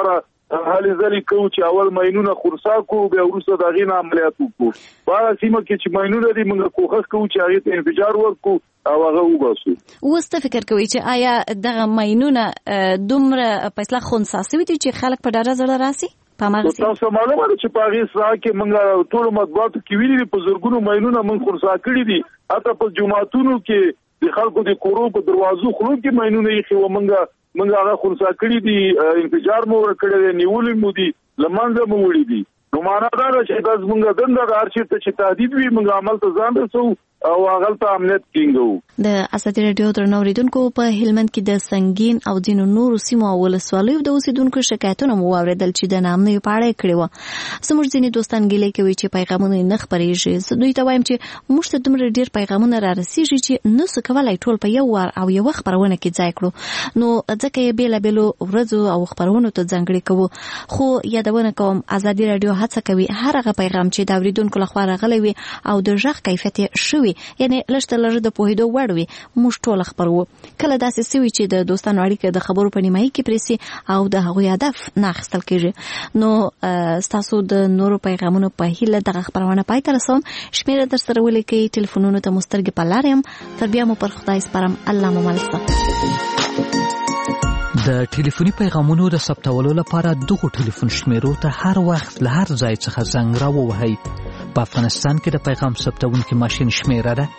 هلې ځلې کوو چې اول ماینونه خرڅا کوو بیا وروسته د هغې نه عملیات وکړو په هغه سیمه کې چې ماینونه دي موږ کوښښ کوو چې هغې ته انفجار ورکړو او هغه وباسو. اوس ته فکر کوئ چې آیا دغه ماینونه دومره په اصطلاح خنثی سوي دي چې خلک په ډاره زړه راسي؟ تاسو معلومه ده چې په هغې ساحه کې موږ ټولو مطبوعاتو کې ویلي دي په زرګونو ماینونه موږ خرڅا کړي دي. حتی په جوماتونو کې د خلکو د کورو په دروازو خلو کې ماینونه ایښي وو موږ هغه خرڅا کړي دي انفجار مو ورکړی دی نیولې مو دي له منځه مو وړي دي. نو معنا دا ده چې دا زموږ دنده ده هر چېرته چې تهدید وي موږ عمل ته ځان رسوو او هغلته امنیت ټینګوو. د ازادي راډیو درنو اوریدونکو په هلمند کې د سنگین او ځینو نورو سیمو او ولسوالیو د اوسیدونکو شکایتونه مو واورېدل چې د ناامنیو په اړه یې کړي وو. زموږ ځینې دوستان ګیلې کوي چې پیغامونه یې نه خپرېږي. زه دوی ته وایم چې موږ ته دومره ډېر پیغامونه رارسېږي چې نسو کولی ټول په یو وار او یوه خپرونه کې ځای کړو، نو ځکه یې بېلابېلو ورځو او خپرونو ته ځانګړې کوو. خو یادونه کوم ازادي راډیو هڅه کوي هر هغه پیغام چې د اوریدونکو لخوا راغلی وي او د غږ کیفیت یې ښه وي، یعنې لږ تر لږه د پوهېدو وړ وي، موږ ټوله خپروو. کله داسې سوي چې د دوستانو اړیکه د خبرو په نیمایي کې پرې سي او د هغوی هدف نه اخیستل کېږي. نو ستاسو د نورو پیغامونو په هیله دغه خپرونه پای ته رسوم. شمېره در سره ولیکئ، ټلیفونونو ته مو سترګې په لار یم. تر بیا مو پر خدای سپارم. الله مو مل شه. د ټلیفوني پیغامونو د ثبتولو لپاره دغو ټلیفون شمیرو ته هر وخت له هر ځای څخه زنګ راووهئ. په افغانستان کې د پیغام ثبتونکي ماشین شمیره ده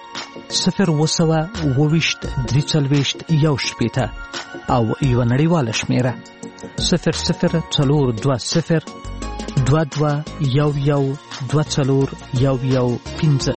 020 23 1 او یوه نړیواله شمیره 00 420 22 11 24 11 15.